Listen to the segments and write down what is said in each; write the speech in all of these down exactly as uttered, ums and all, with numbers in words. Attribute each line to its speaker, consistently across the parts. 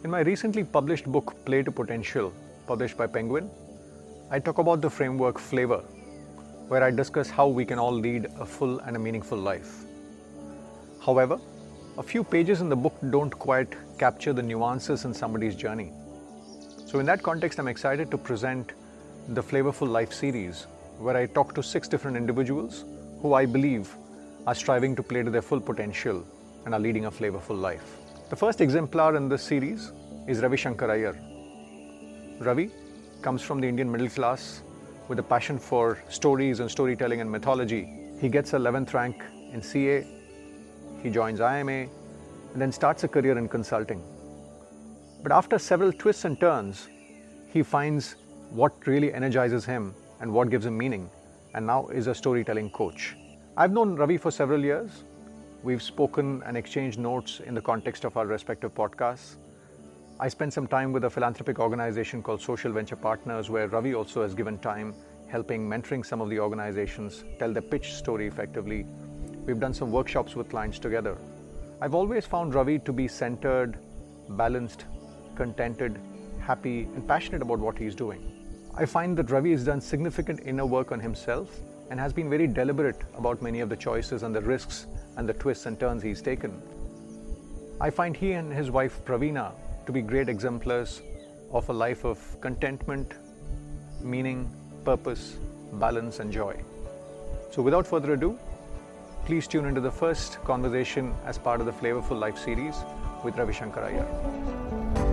Speaker 1: In my recently published book, Play to Potential, published by Penguin, I talk about the framework Flavor, where I discuss how we can all lead a full and a meaningful life. However, a few pages in the book don't quite capture the nuances in somebody's journey. So in that context, I'm excited to present the Flavorful Life series, where I talk to six different individuals who I believe are striving to play to their full potential and are leading a flavorful life. The first exemplar in this series is Ravi Shankar Iyer. Ravi comes from the Indian middle class with a passion for stories and storytelling and mythology. He gets eleventh rank in C A, he joins I M A, and then starts a career in consulting. But after several twists and turns, he finds what really energizes him and what gives him meaning, and now is a storytelling coach. I've known Ravi for several years. We've spoken and exchanged notes in the context of our respective podcasts. I spent some time with a philanthropic organization called Social Venture Partners, where Ravi also has given time helping mentoring some of the organizations tell their pitch story effectively. We've done some workshops with clients together. I've always found Ravi to be centered, balanced, contented, happy, and passionate about what he's doing. I find that Ravi has done significant inner work on himself and has been very deliberate about many of the choices and the risks and the twists and turns he's taken. I find he and his wife Praveena to be great exemplars of a life of contentment, meaning, purpose, balance, and joy. So without further ado, please tune into the first conversation as part of the Flavorful Life series with Ravi Shankar Iyer.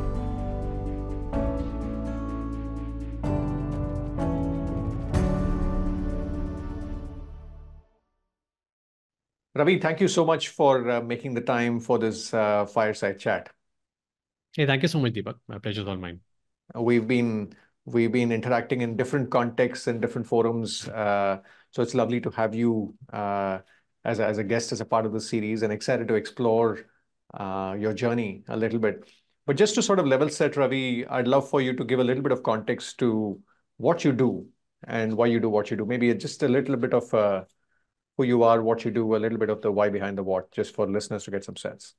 Speaker 1: Ravi, thank you so much for uh, making the time for this uh, fireside chat.
Speaker 2: Hey, thank you so much, Deepak. My pleasure is all mine.
Speaker 1: We've been we've been interacting in different contexts and different forums, uh, so it's lovely to have you uh, as a, as a guest, as a part of the series, and excited to explore uh, your journey a little bit. But just to sort of level set, Ravi, I'd love for you to give a little bit of context to what you do and why you do what you do. Maybe just a little bit of uh, who you are, what you do, a little bit of the why behind the what, just for listeners to get some sense.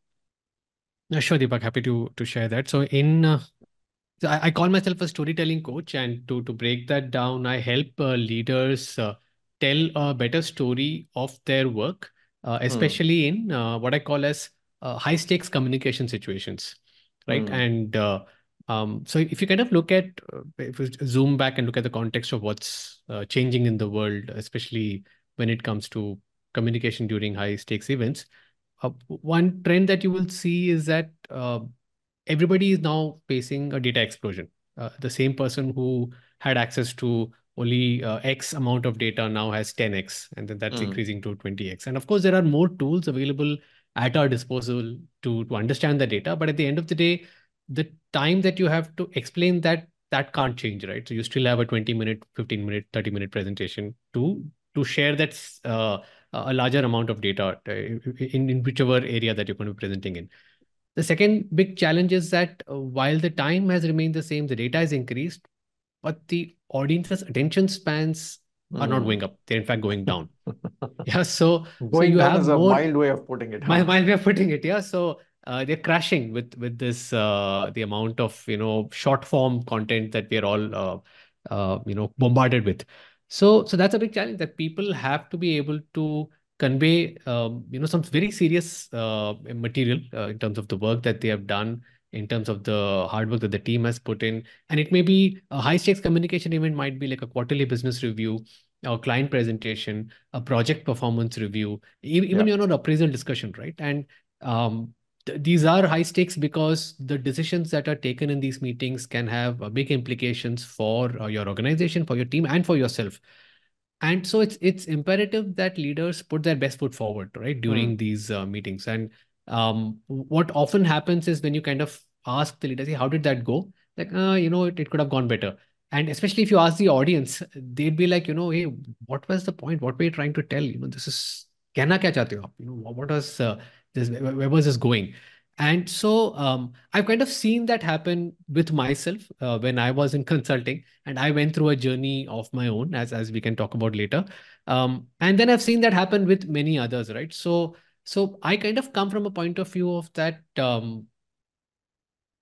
Speaker 2: Uh, sure, Deepak. Happy to to share that. So in uh, so I, I call myself a storytelling coach, and to to break that down, I help uh, leaders uh, tell a better story of their work, uh,
Speaker 1: Mm.
Speaker 2: especially in uh, what I call as uh, high stakes communication situations, right?
Speaker 1: Mm.
Speaker 2: And uh, um, so if you kind of look at, uh, if you zoom back and look at the context of what's uh, changing in the world, especially when it comes to communication during high stakes events. Uh, one trend that you will see is that uh, everybody is now facing a data explosion. Uh, the same person who had access to only uh, X amount of data now has ten X, and then that's
Speaker 1: Mm.
Speaker 2: increasing to twenty X. And of course, there are more tools available at our disposal to, to understand the data. But at the end of the day, the time that you have to explain that, that can't change, right? So you still have a twenty minute, fifteen minute, thirty minute presentation to to share that uh, a larger amount of data uh, in, in whichever area that you're going to be presenting in. The second big challenge is that uh, while the time has remained the same, the data has increased, but the audience's attention spans are not
Speaker 1: Mm.
Speaker 2: going up. They're in fact going down. Yeah. So so
Speaker 1: Going
Speaker 2: you
Speaker 1: down
Speaker 2: have
Speaker 1: is a
Speaker 2: more,
Speaker 1: mild way of putting it,
Speaker 2: my
Speaker 1: huh?
Speaker 2: my way of putting it. Yeah. So uh, they're crashing with with this uh, the amount of you know short form content that we're all uh, uh, you know bombarded with. So so that's a big challenge that people have to be able to convey um, you know some very serious uh, material uh, in terms of the work that they have done, in terms of the hard work that the team has put in. And it may be a high stakes communication event, might be like a quarterly business review, a client presentation, a project performance review, e- even
Speaker 1: Yeah.
Speaker 2: you know an appraisal discussion, right? And um, th- these are high stakes because the decisions that are taken in these meetings can have uh, big implications for uh, your organization, for your team, and for yourself. And so it's it's imperative that leaders put their best foot forward, right,
Speaker 1: Mm.
Speaker 2: during these uh, meetings. And um, what often happens is when you kind of ask the leaders, "Hey, how did that go?" Like, uh, you know, it, it could have gone better. And especially if you ask the audience, they'd be like, you know, hey, what was the point? What were you trying to tell? You know, this is कहना क्या चाहते हो आप? You know, what what was uh, this? Where, where was this going? And so um, I've kind of seen that happen with myself uh, when I was in consulting, and I went through a journey of my own, as as we can talk about later. Um, and then I've seen that happen with many others, right? So so I kind of come from a point of view of that. Um,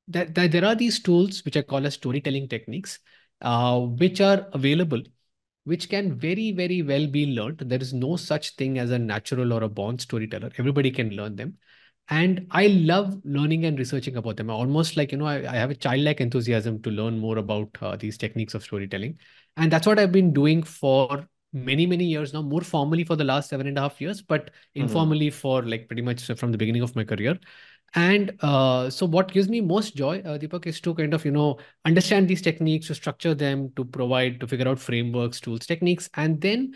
Speaker 2: that, that there are these tools which I call as storytelling techniques, uh, which are available, which can very, very well be learned. There is no such thing as a natural or a born storyteller. Everybody can learn them. And I love learning and researching about them. I almost like, you know, I, I have a childlike enthusiasm to learn more about uh, these techniques of storytelling. And that's what I've been doing for many, many years now, more formally for the last seven and a half years, but
Speaker 1: Hmm.
Speaker 2: informally for like pretty much from the beginning of my career. And uh, so what gives me most joy, uh, Deepak, is to kind of, you know, understand these techniques, to structure them, to provide, to figure out frameworks, tools, techniques, and then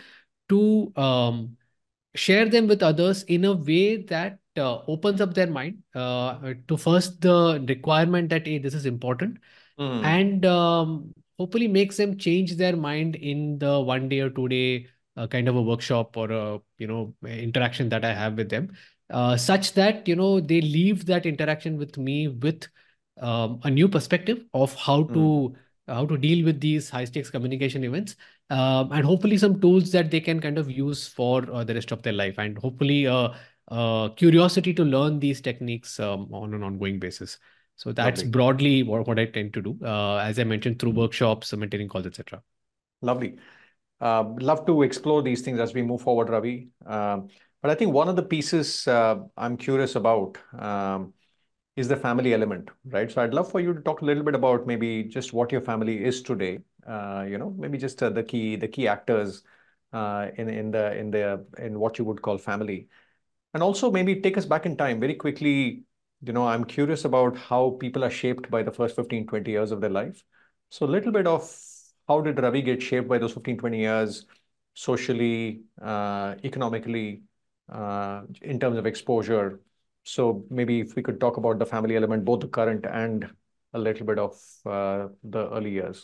Speaker 2: to um, share them with others in a way that uh, opens up their mind uh, to first the requirement that, hey, this is important,
Speaker 1: Hmm.
Speaker 2: and um, hopefully makes them change their mind in the one day or two day uh, kind of a workshop or a, you know, interaction that I have with them, uh, such that, you know, they leave that interaction with me with um, a new perspective of how
Speaker 1: Hmm.
Speaker 2: to how to deal with these high stakes communication events, um, and hopefully some tools that they can kind of use for uh, the rest of their life, and hopefully uh, uh, curiosity to learn these techniques um, on an ongoing basis. So that's
Speaker 1: Lovely.
Speaker 2: broadly what, what I tend to do, uh, as I mentioned, through workshops, mentoring calls, et cetera.
Speaker 1: Lovely. Uh, love to explore these things as we move forward, Ravi. Um, but I think one of the pieces uh, I'm curious about um, is the family element, right? So I'd love for you to talk a little bit about maybe just what your family is today. Uh, you know, maybe just uh, the key the key actors uh, in in the in the in what you would call family, and also maybe take us back in time very quickly. You know, I'm curious about how people are shaped by the first fifteen, twenty years of their life. So a little bit of how did Ravi get shaped by those fifteen, twenty years, socially, uh, economically, uh, in terms of exposure. So maybe if we could talk about the family element, both the current and a little bit of uh, the early years.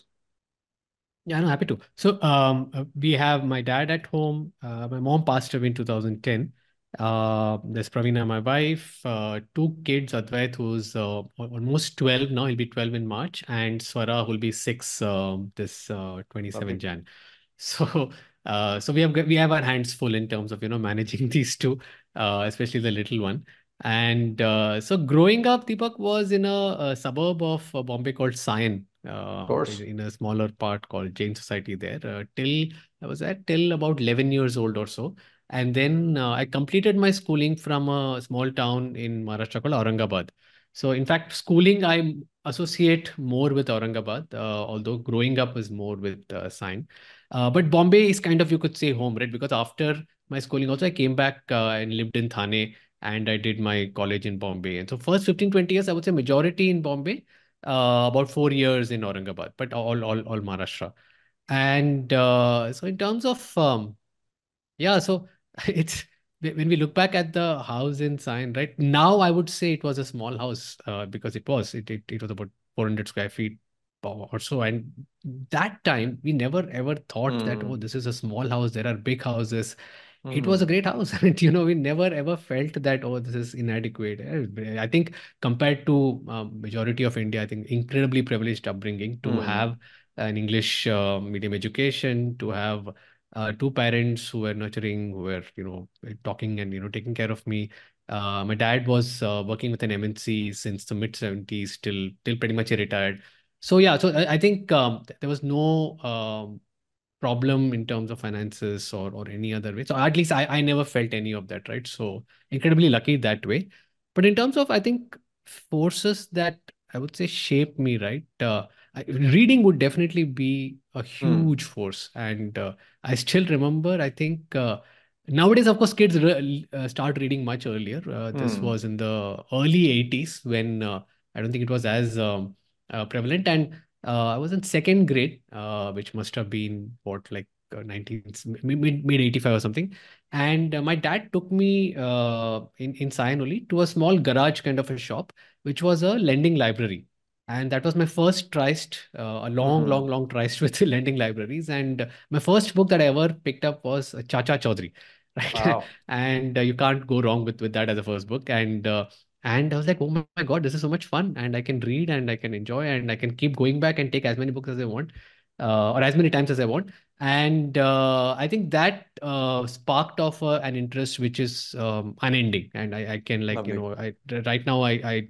Speaker 2: Yeah, no, happy to. So um, uh, we have my dad at home. Uh, my mom passed away in two thousand ten. Uh, there's Pravina, my wife, uh, two kids, Advait, who's uh, al- almost twelve now. He'll be twelve in March, and Swara, who'll be six um, this uh, twenty-seven
Speaker 1: Lovely.
Speaker 2: Jan. So, uh, so we have got- we have our hands full in terms of, you know, managing these two, uh, especially the little one. And uh, so growing up, Deepak was in a, a suburb of uh, Bombay called Sion,
Speaker 1: Of
Speaker 2: uh, in,
Speaker 1: course.
Speaker 2: in a smaller part called Jain Society there, uh, till I was at till about eleven years old or so. And then uh, I completed my schooling from a small town in Maharashtra called Aurangabad. So in fact, schooling I associate more with Aurangabad, uh, although growing up was more with uh, Sion. Uh, but Bombay is kind of, you could say, home, right? Because after my schooling also, I came back uh, and lived in Thane, and I did my college in Bombay. And so first fifteen, twenty years, I would say majority in Bombay, uh, about four years in Aurangabad, but all, all, all Maharashtra. And uh, so in terms of um, yeah, so it's when we look back at the house in Sion, right now, I would say it was a small house uh, because it was it, it it was about four hundred square feet or or so, and that time we never ever thought that, oh,
Speaker 1: Hmm.
Speaker 2: this is a small house. There are big houses. It was a
Speaker 1: Hmm.
Speaker 2: great house, and you know, we never ever felt that, oh, this is inadequate. Eh, I think compared to um, majority of India, I think incredibly privileged upbringing to
Speaker 1: Hmm.
Speaker 2: have an English uh, medium education, to have uh, two parents who were nurturing, who were, you know, talking and, you know, taking care of me. Uh, my dad was uh, working with an M N C since the mid seventies till till pretty much he retired. So yeah, so I, I think um, th- there was no um, problem in terms of finances or or any other way. So at least I, I never felt any of that, right? So incredibly lucky that way. But in terms of, I think, forces that I would say shape me, right? Uh, I, reading would definitely be a
Speaker 1: Hmm.
Speaker 2: huge force. And uh, I still remember, I think uh, nowadays, of course, kids re uh, start reading much earlier. Uh, this
Speaker 1: Hmm.
Speaker 2: was in the early eighties when uh, I don't think it was as um, uh, prevalent. And uh, I was in second grade, uh, which must have been what, like uh, nineteen, mid, mid eighty-five or something. And uh, my dad took me uh, in, in Sion only to a small garage kind of a shop, which was a lending library. And that was my first tryst, uh, a long, long,
Speaker 1: Hmm.
Speaker 2: long tryst with lending libraries. And uh, my first book that I ever picked up was uh, Chacha Chaudhary, right?
Speaker 1: Wow.
Speaker 2: And uh, you can't go wrong with, with that as a first book. And uh, and I was like, oh my God, this is so much fun. And I can read and I can enjoy and I can keep going back and take as many books as I want, uh, or as many times as I want. And uh, I think that uh, sparked off uh, an interest which is um, unending. And I, I can, like, you
Speaker 1: Lovely.
Speaker 2: know, I right now I, I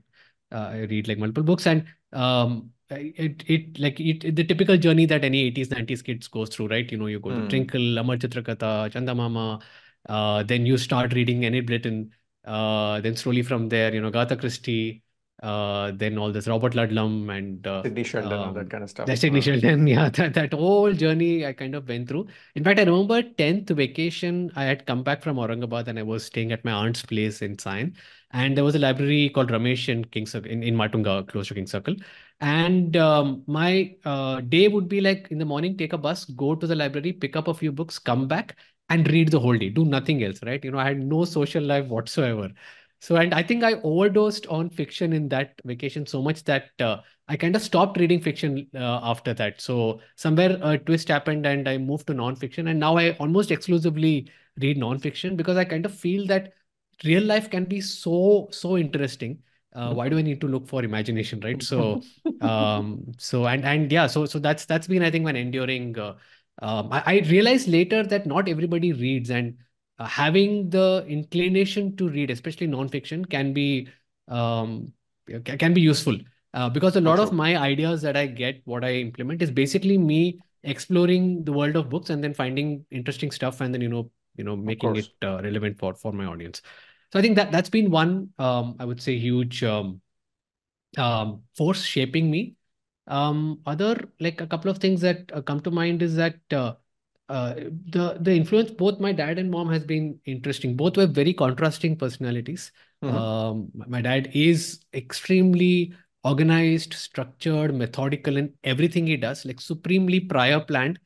Speaker 2: uh, I read like multiple books, and um, it it like it the typical journey that any eighties nineties kids goes through, right? You know, you go to
Speaker 1: Hmm.
Speaker 2: Twinkle, Amar Chitrakatha, Chandamama, uh, then you start reading Enid Blyton, uh, then slowly from there, you know, Agatha Christie, uh, then all this Robert Ludlum and uh,
Speaker 1: Sidney Sheldon, all that
Speaker 2: um,
Speaker 1: kind of stuff.
Speaker 2: Destiny
Speaker 1: Uh,
Speaker 2: Sheldon. Yeah, that, that whole journey I kind of went through. In fact, I remember tenth vacation, I had come back from Aurangabad and I was staying at my aunt's place in Sion. And there was a library called Ramesh in King Circle, in, in Matunga, close to King Circle. And um, my uh, day would be like in the morning, take a bus, go to the library, pick up a few books, come back and read the whole day, do nothing else, right? You know, I had no social life whatsoever. So, and I think I overdosed on fiction in that vacation so much that uh, I kind of stopped reading fiction uh, after that. So somewhere a twist happened and I moved to nonfiction. And now I almost exclusively read nonfiction because I kind of feel that real life can be so, so interesting. Uh, why do I need to look for imagination, right? So, um, so and and yeah, so so that's that's been I think an enduring. Uh, um, I, I realized later that not everybody reads, and uh, having the inclination to read, especially nonfiction, can be um, ca- can be useful uh, because a
Speaker 1: so
Speaker 2: lot of
Speaker 1: true.
Speaker 2: my ideas that I get, what I implement, is basically me exploring the world of books and then finding interesting stuff and then you know you know
Speaker 1: Of
Speaker 2: making it
Speaker 1: course.
Speaker 2: uh, relevant for for my audience. So I think that that's been one um, I would say huge um, um, force shaping me. Um, other like a couple of things that uh, come to mind is that uh, uh, the the influence both my dad and mom has been interesting. Both were very contrasting personalities.
Speaker 1: Hmm.
Speaker 2: Um, my dad is extremely organized, structured, methodical in everything he does, like supremely prior planned.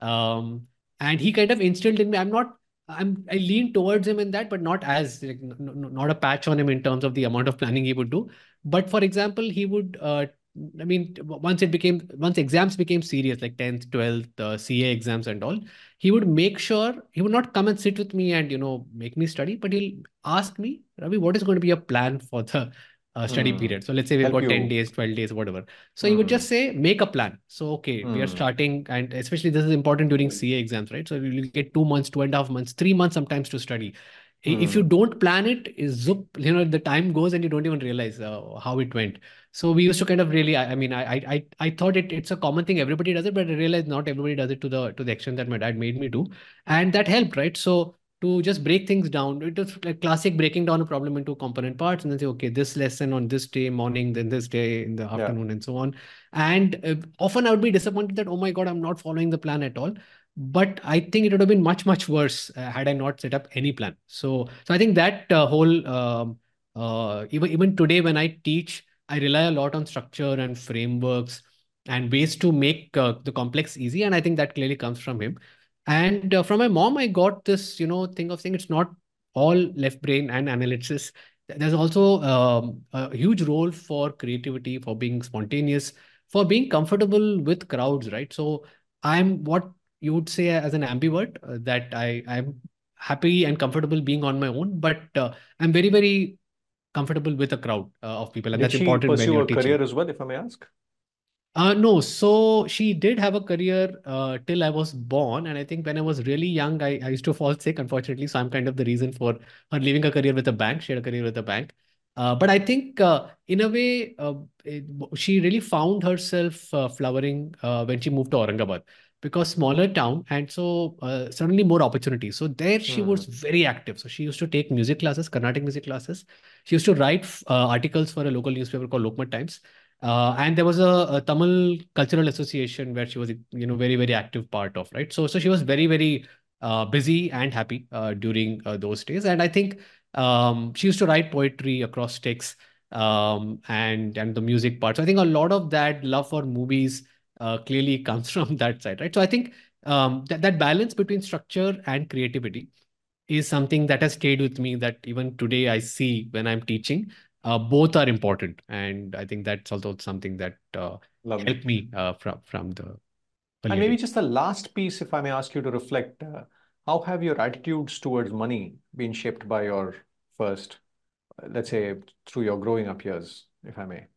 Speaker 2: Um, and he kind of instilled in me. I'm not. I'm. I lean towards him in that, but not as like, n- n- not a patch on him in terms of the amount of planning he would do. But for example, he would uh, I mean, once it became, once exams became serious, like tenth, twelfth, uh, C A exams and all, he would make sure he would not come and sit with me and, you know, make me study, but he'll ask me, Ravi, what is going to be a plan for the uh, study
Speaker 1: Hmm.
Speaker 2: period? So let's say we've
Speaker 1: Help
Speaker 2: got ten
Speaker 1: you.
Speaker 2: days, twelve days, whatever. So he would
Speaker 1: Hmm.
Speaker 2: just say, make a plan. So, okay, we are
Speaker 1: Hmm.
Speaker 2: starting, and especially this is important during C A exams, right? So you will get two months, two and a half months, three months sometimes to study. If you
Speaker 1: Hmm.
Speaker 2: don't plan it, is zoop, you know, the time goes and you don't even realize uh, how it went. So we used to kind of really, I, I mean, I, I, I thought it, it's a common thing. Everybody does it, but I realized not everybody does it to the, to the extent that my dad made me do. And that helped, right? So to just break things down, it was like classic breaking down a problem into component parts and then say, okay, this lesson on this day morning, then this day in the
Speaker 1: Yeah.
Speaker 2: afternoon and so on. And uh, often I would be disappointed that, oh my God, I'm not following the plan at all. But I think it would have been much, much worse uh, had I not set up any plan. So, so I think that uh, whole, um, uh, even, even today when I teach, I rely a lot on structure and frameworks and ways to make uh, the complex easy. And I think that clearly comes from him. And uh, from my mom, I got this, you know, thing of saying it's not all left brain and analysis. There's also um, a huge role for creativity, for being spontaneous, for being comfortable with crowds, right? So I'm what you would say as an ambivert uh, that I I'm happy and comfortable being on my own, but uh, I'm very very comfortable with a crowd uh, of people, and
Speaker 1: Did
Speaker 2: that's
Speaker 1: she
Speaker 2: important when
Speaker 1: pursue
Speaker 2: you're
Speaker 1: a career
Speaker 2: teaching.
Speaker 1: as well, if I may ask?
Speaker 2: Uh, no, so she did have a career uh, till I was born, and I think when I was really young, I, I used to fall sick, unfortunately. So I'm kind of the reason for her leaving a career with a bank. She had a career with a bank, uh, but I think uh, in a way, uh, it, she really found herself uh, flowering uh, when she moved to Aurangabad because smaller town, and so uh, suddenly more opportunities. So there she was
Speaker 1: Hmm.
Speaker 2: very active. So she used to take music classes, Carnatic music classes. She used to write uh, articles for a local newspaper called Lokmat Times. Uh, and there was a, a Tamil cultural association where she was, you know, very, very active part of, right? So, so she was very, very uh, busy and happy uh, during uh, those days. And I think um, she used to write poetry across texts um, and and the music part. So I think a lot of that love for movies uh, clearly comes from that side, right? So I think um, that that balance between structure and creativity is something that has stayed with me that even today I see when I'm teaching. Uh, both are important, and I think that's also something that uh,
Speaker 1: Lovely.
Speaker 2: helped me uh, from from the
Speaker 1: And
Speaker 2: earlier
Speaker 1: maybe
Speaker 2: days.
Speaker 1: just the last piece, if I may ask you to reflect, uh, how have your attitudes towards money been shaped by your first, uh, let's say, through your growing up years, if I may?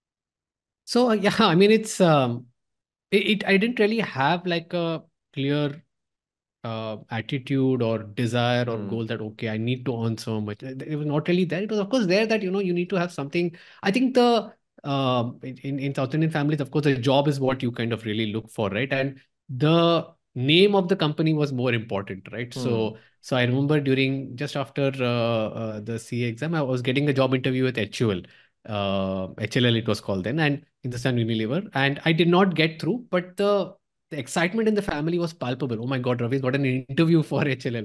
Speaker 2: So uh, yeah, I mean it's um, it, it I didn't really have like a clear uh, attitude or desire or
Speaker 1: Hmm.
Speaker 2: goal that, okay, I need to earn so much. It was not really there. It was, of course, there that, you know, you need to have something. I think the uh, in, in South Indian families, of course, the job is what you kind of really look for, right? And the name of the company was more important, right?
Speaker 1: Hmm.
Speaker 2: So, so I remember during just after uh, uh, the C A exam, I was getting a job interview with H U L. Uh, H L L it was called then, and Hindustan Unilever, and I did not get through, but the the excitement in the family was palpable. Oh my God, Ravi's got an interview for H L L.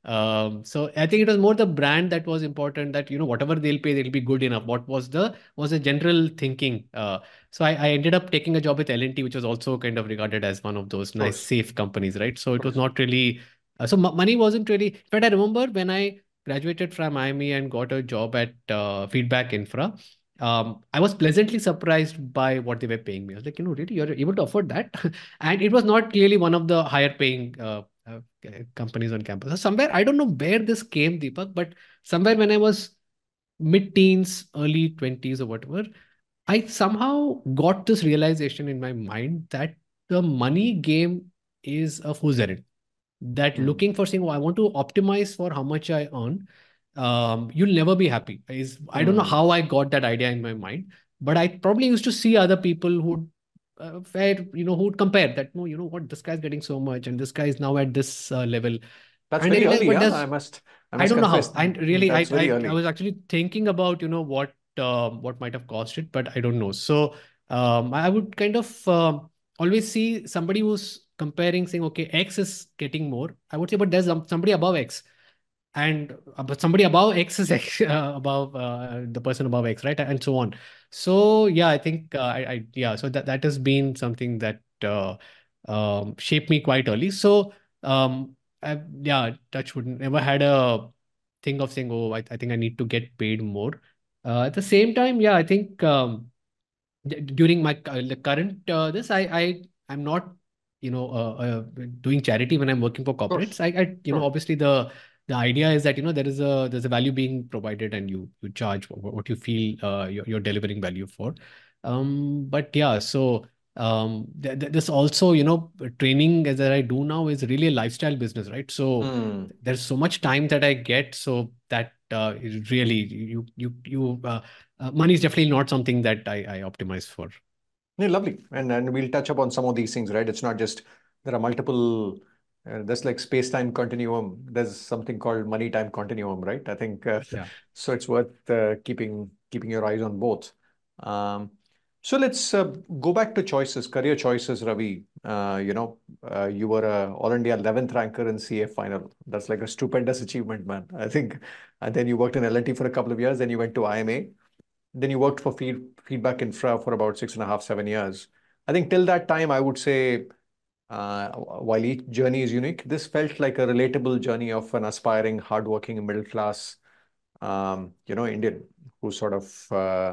Speaker 2: Um, so I think it was more the brand that was important. That, you know, whatever they'll pay, they'll be good enough. What was the was the general thinking? Uh, so I, I ended up taking a job with L and T, which was also kind of regarded as one of those
Speaker 1: Of
Speaker 2: nice
Speaker 1: course.
Speaker 2: safe companies, right? So
Speaker 1: Of
Speaker 2: it was
Speaker 1: course.
Speaker 2: not really. Uh, so mo- money wasn't really. In fact, I remember when I graduated from I M E and got a job at uh, Feedback Infra. Um, I was pleasantly surprised by what they were paying me. I was like, you know, really, you're able to afford that? And it was not clearly one of the higher paying uh, uh, companies on campus. So somewhere, I don't know where this came, Deepak, but somewhere when I was mid teens, early twenties, or whatever, I somehow got this realization in my mind that the money game is a fool's errand. That
Speaker 1: Hmm.
Speaker 2: looking for saying, oh, I want to optimize for how much I earn, um, you'll never be happy. Is I don't know
Speaker 1: Hmm.
Speaker 2: how I got that idea in my mind, but I probably used to see other people who, uh, where you know, who'd compare that. No, you know what, this guy's getting so much, and this guy is now at this uh, level,
Speaker 1: That's
Speaker 2: and I
Speaker 1: very
Speaker 2: realized,
Speaker 1: early,
Speaker 2: but
Speaker 1: huh? I
Speaker 2: there's
Speaker 1: must, I
Speaker 2: I
Speaker 1: must
Speaker 2: don't know
Speaker 1: confess,
Speaker 2: how. And really, I
Speaker 1: that's very
Speaker 2: I, I
Speaker 1: early.
Speaker 2: was actually thinking about, you know, what uh, what might have caused it, but I don't know. So um, I would kind of um always see somebody who's comparing, saying, okay, X is getting more. I would say, but there's some- somebody above X, and uh, but somebody above X is X, uh, above uh, the person above X, right? And so on. So yeah, I think uh, I, I yeah. So that that has been something that uh, um, shaped me quite early. So um, I, yeah, touch wood, never had a thing of saying, oh, I, I think I need to get paid more. Uh, at the same time, yeah, I think um, d- during my cu- the current uh, this, I I I'm not, you know, uh, uh, doing charity when I'm working for
Speaker 1: Of
Speaker 2: corporates.
Speaker 1: course.
Speaker 2: I, I you know,
Speaker 1: Sure.
Speaker 2: obviously the the idea is that, you know, there is a there's a value being provided, and you you charge what, what you feel uh, you're, you're delivering value for. Um, but yeah, so um, th th this also, you know, training as that I do now is really a lifestyle business, right? So
Speaker 1: Hmm.
Speaker 2: there's so much time that I get, so that uh, is really you you you uh, uh, money is definitely not something that I, I optimize for.
Speaker 1: Yeah, lovely. And and we'll touch upon some of these things, right? It's not just there are multiple. Uh, that's like space-time continuum. There's something called money-time continuum, right? I think uh,
Speaker 2: Yeah.
Speaker 1: so. It's worth uh, keeping keeping your eyes on both. Um, so let's uh, go back to choices, career choices, Ravi. Uh, you know, uh, you were a All India eleventh ranker in C A final. That's like a stupendous achievement, man. I think. And then you worked in L and T for a couple of years. Then you went to I M A. Then you worked for feed, Feedback Infra for about six and a half, seven years. I think till that time, I would say, uh, while each journey is unique, this felt like a relatable journey of an aspiring, hardworking, middle class, um, you know, Indian who's sort of, uh,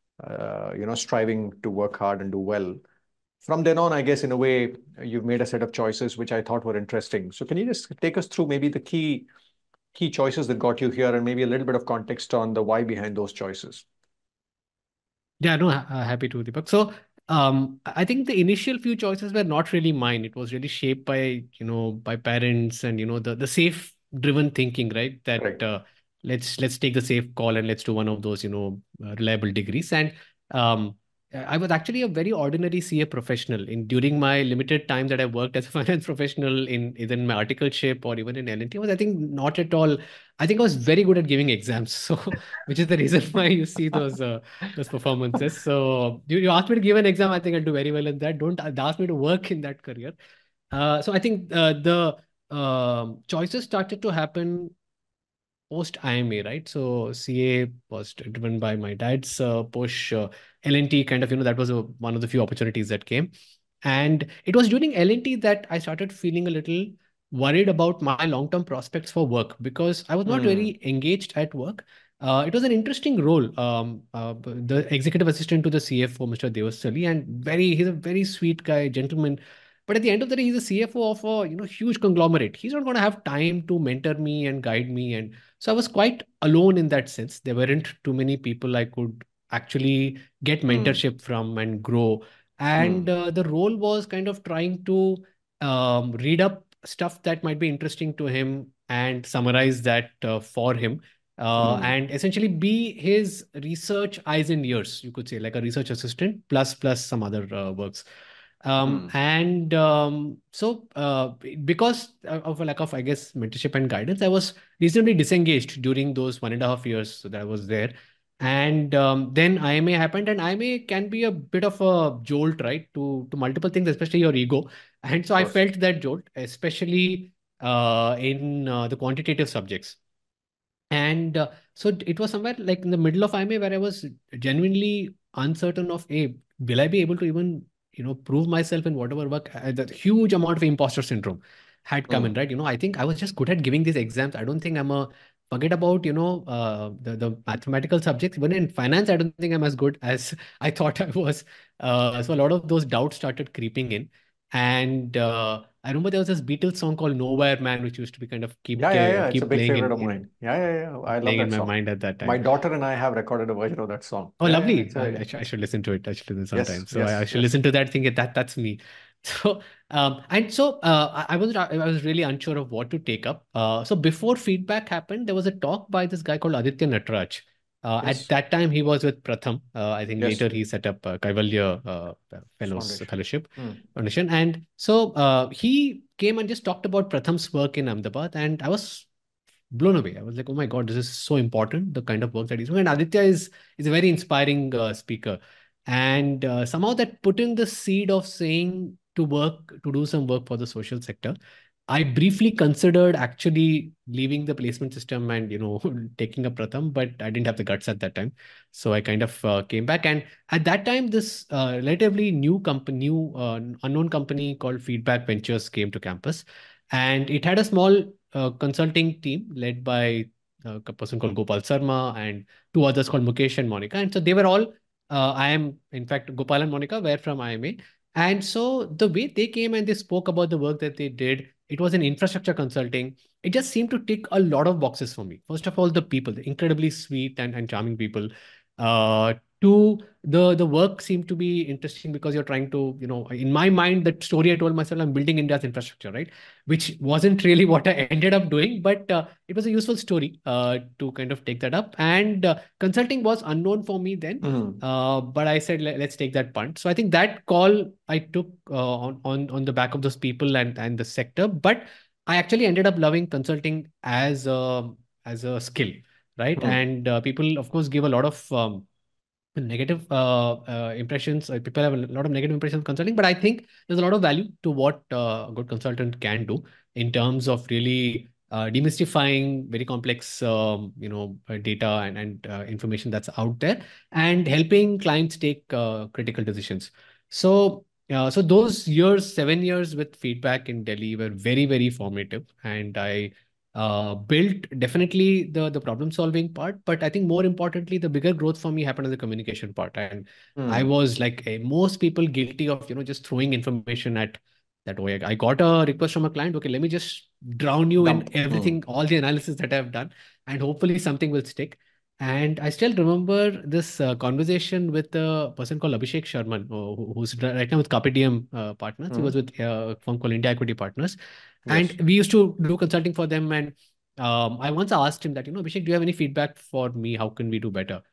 Speaker 1: uh, you know, striving to work hard and do well. From then on, I guess in a way, you've made a set of choices which I thought were interesting. So can you just take us through maybe the key key choices that got you here, and maybe a little bit of context on the why behind those choices?
Speaker 2: Yeah, no, ha- uh, happy to, Deepak. So, um, I think the initial few choices were not really mine. It was really shaped by, you know, by parents, and, you know, the the safe driven thinking, right? That
Speaker 1: Correct.
Speaker 2: uh, let's let's take the safe call and let's do one of those, you know, uh, reliable degrees. And um, I was actually a very ordinary C A professional in during my limited time that I worked as a finance professional in either in my articleship or even in L and T. Was, I think, not at all. I think I was very good at giving exams, so which is the reason why you see those. Uh, those performances. So you, you asked me to give an exam. I think I'll do very well in that. Don't ask me to work in that career. Uh, so I think uh, the um choices started to happen post I M A, right? So C A was driven by my dad's uh, push. Uh, L and T kind of, you know, that was a, one of the few opportunities that came. And it was during L and T that I started feeling a little worried about my long-term prospects for work because I was not
Speaker 1: Hmm.
Speaker 2: very engaged at work. Uh, it was an interesting role. Um, uh, the executive assistant to the C F O, Mister Devasali, and very he's a very sweet guy, gentleman. But at the end of the day, he's a C F O of a, you know, huge conglomerate. He's not going to have time to mentor me and guide me. And so I was quite alone in that sense. There weren't too many people I could actually get
Speaker 1: Hmm.
Speaker 2: mentorship from and grow.
Speaker 1: Hmm.
Speaker 2: And uh, the role was kind of trying to um, read up stuff that might be interesting to him and summarize that uh, for him. Uh,
Speaker 1: Mm.
Speaker 2: and essentially be his research eyes and ears, you could say, like a research assistant plus plus some other uh, works. Um,
Speaker 1: Mm.
Speaker 2: and um, so uh, because of a lack of, I guess, mentorship and guidance, I was reasonably disengaged during those one and a half years that I was there. And um, then I M A happened, and I M A can be a bit of a jolt, right, to to multiple things, especially your ego. And so
Speaker 1: Of
Speaker 2: I
Speaker 1: course.
Speaker 2: felt that jolt, especially uh, in uh, the quantitative subjects. And uh, so it was somewhere like in the middle of I M A where I was genuinely uncertain of, hey, will I be able to even, you know, prove myself in whatever work? Uh, the huge amount of imposter syndrome had come in,
Speaker 1: Mm.
Speaker 2: right? You know, I think I was just good at giving these exams. I don't think I'm a, forget about, you know, uh, the, the mathematical subjects. Even in finance, I don't think I'm as good as I thought I was. Uh, so a lot of those doubts started creeping in. And uh, I remember there was this Beatles song called Nowhere Man, which used to be kind of keep
Speaker 1: Yeah, yeah, yeah. It's a
Speaker 2: keep
Speaker 1: big
Speaker 2: playing
Speaker 1: favorite
Speaker 2: in
Speaker 1: of
Speaker 2: in
Speaker 1: mine. Yeah, yeah, yeah. I love
Speaker 2: playing in
Speaker 1: that
Speaker 2: my
Speaker 1: song.
Speaker 2: mind at that
Speaker 1: My
Speaker 2: time.
Speaker 1: daughter and I have recorded a version of that song.
Speaker 2: Oh,
Speaker 1: Yeah, yeah,
Speaker 2: lovely.
Speaker 1: it's
Speaker 2: I,
Speaker 1: a
Speaker 2: I, sh- I should listen to it. I should listen
Speaker 1: yes,
Speaker 2: sometime. So I, I
Speaker 1: yes,
Speaker 2: should
Speaker 1: yes.
Speaker 2: listen to that, thinking that that's me. So um, and so uh, I I was I was really unsure of what to take up. Uh, so before feedback happened, there was a talk by this guy called Aditya Natraj. Uh, at
Speaker 1: Yes,
Speaker 2: that time, he was with Pratham. Uh, I think
Speaker 1: yes.
Speaker 2: later he set up uh, Kaivalya uh, Fellows
Speaker 1: Foundation.
Speaker 2: Fellowship
Speaker 1: Mm.
Speaker 2: Foundation. And so uh, he came and just talked about Pratham's work in Ahmedabad, and I was blown away. I was like, oh my God, this is so important, the kind of work that he's doing. And Aditya is is a very inspiring uh, speaker. And uh, somehow that put in the seed of saying to work, to do some work for the social sector. I briefly considered actually leaving the placement system and, you know, taking up Pratham, but I didn't have the guts at that time. So I kind of uh, came back. And at that time, this uh, relatively new company, new uh, unknown company called Feedback Ventures came to campus. And it had a small uh, consulting team led by uh, a person called Gopal Sarma and two others called Mukesh and Monica. And so they were all, uh, I am, in fact, Gopal and Monica were from I M A. And so the way they came and they spoke about the work that they did, it was an infrastructure consulting. It just seemed to tick a lot of boxes for me. First of all, the people, the incredibly sweet and, and charming people. Uh, Two, the the work seemed to be interesting because you're trying to, you know, in my mind, that story I told myself, I'm building India's infrastructure, right? Which wasn't really what I ended up doing, but uh, it was a useful story uh, to kind of take that up. And uh, consulting was unknown for me then,
Speaker 1: Mm.
Speaker 2: uh, but I said Let, let's take that punt. So I think that call I took uh, on on on the back of those people and and the sector, but I actually ended up loving consulting as a as a skill, right?
Speaker 1: Mm.
Speaker 2: And uh, people, of course, give a lot of um, negative uh, uh, impressions. Uh, people have a lot of negative impressions of consulting, but I think there's a lot of value to what uh, a good consultant can do in terms of really uh, demystifying very complex, um, you know, uh, data and, and uh, information that's out there and helping clients take uh, critical decisions. So, uh, so those years, seven years with feedback in Delhi were very, very formative, and I uh, built definitely the the problem solving part, but I think more importantly, the bigger growth for me happened in the communication part. And I
Speaker 1: Mm.
Speaker 2: was like eh, most people guilty of, you know, just throwing information at that way. I got a request from a client. Okay, let me just drown you in
Speaker 1: Dump. Mm.
Speaker 2: everything, all the analysis that I've done, and hopefully something will stick. And I still remember this uh, conversation with a person called Abhishek Sharman, uh, who- who's right now with Carpe Diem uh, Partners. He was
Speaker 1: Mm.
Speaker 2: with uh, a firm called India Equity Partners, and
Speaker 1: Yes.
Speaker 2: we used to do consulting for them. And um, I once asked him that, you know, Abhishek, do you have any feedback for me? How can we do better?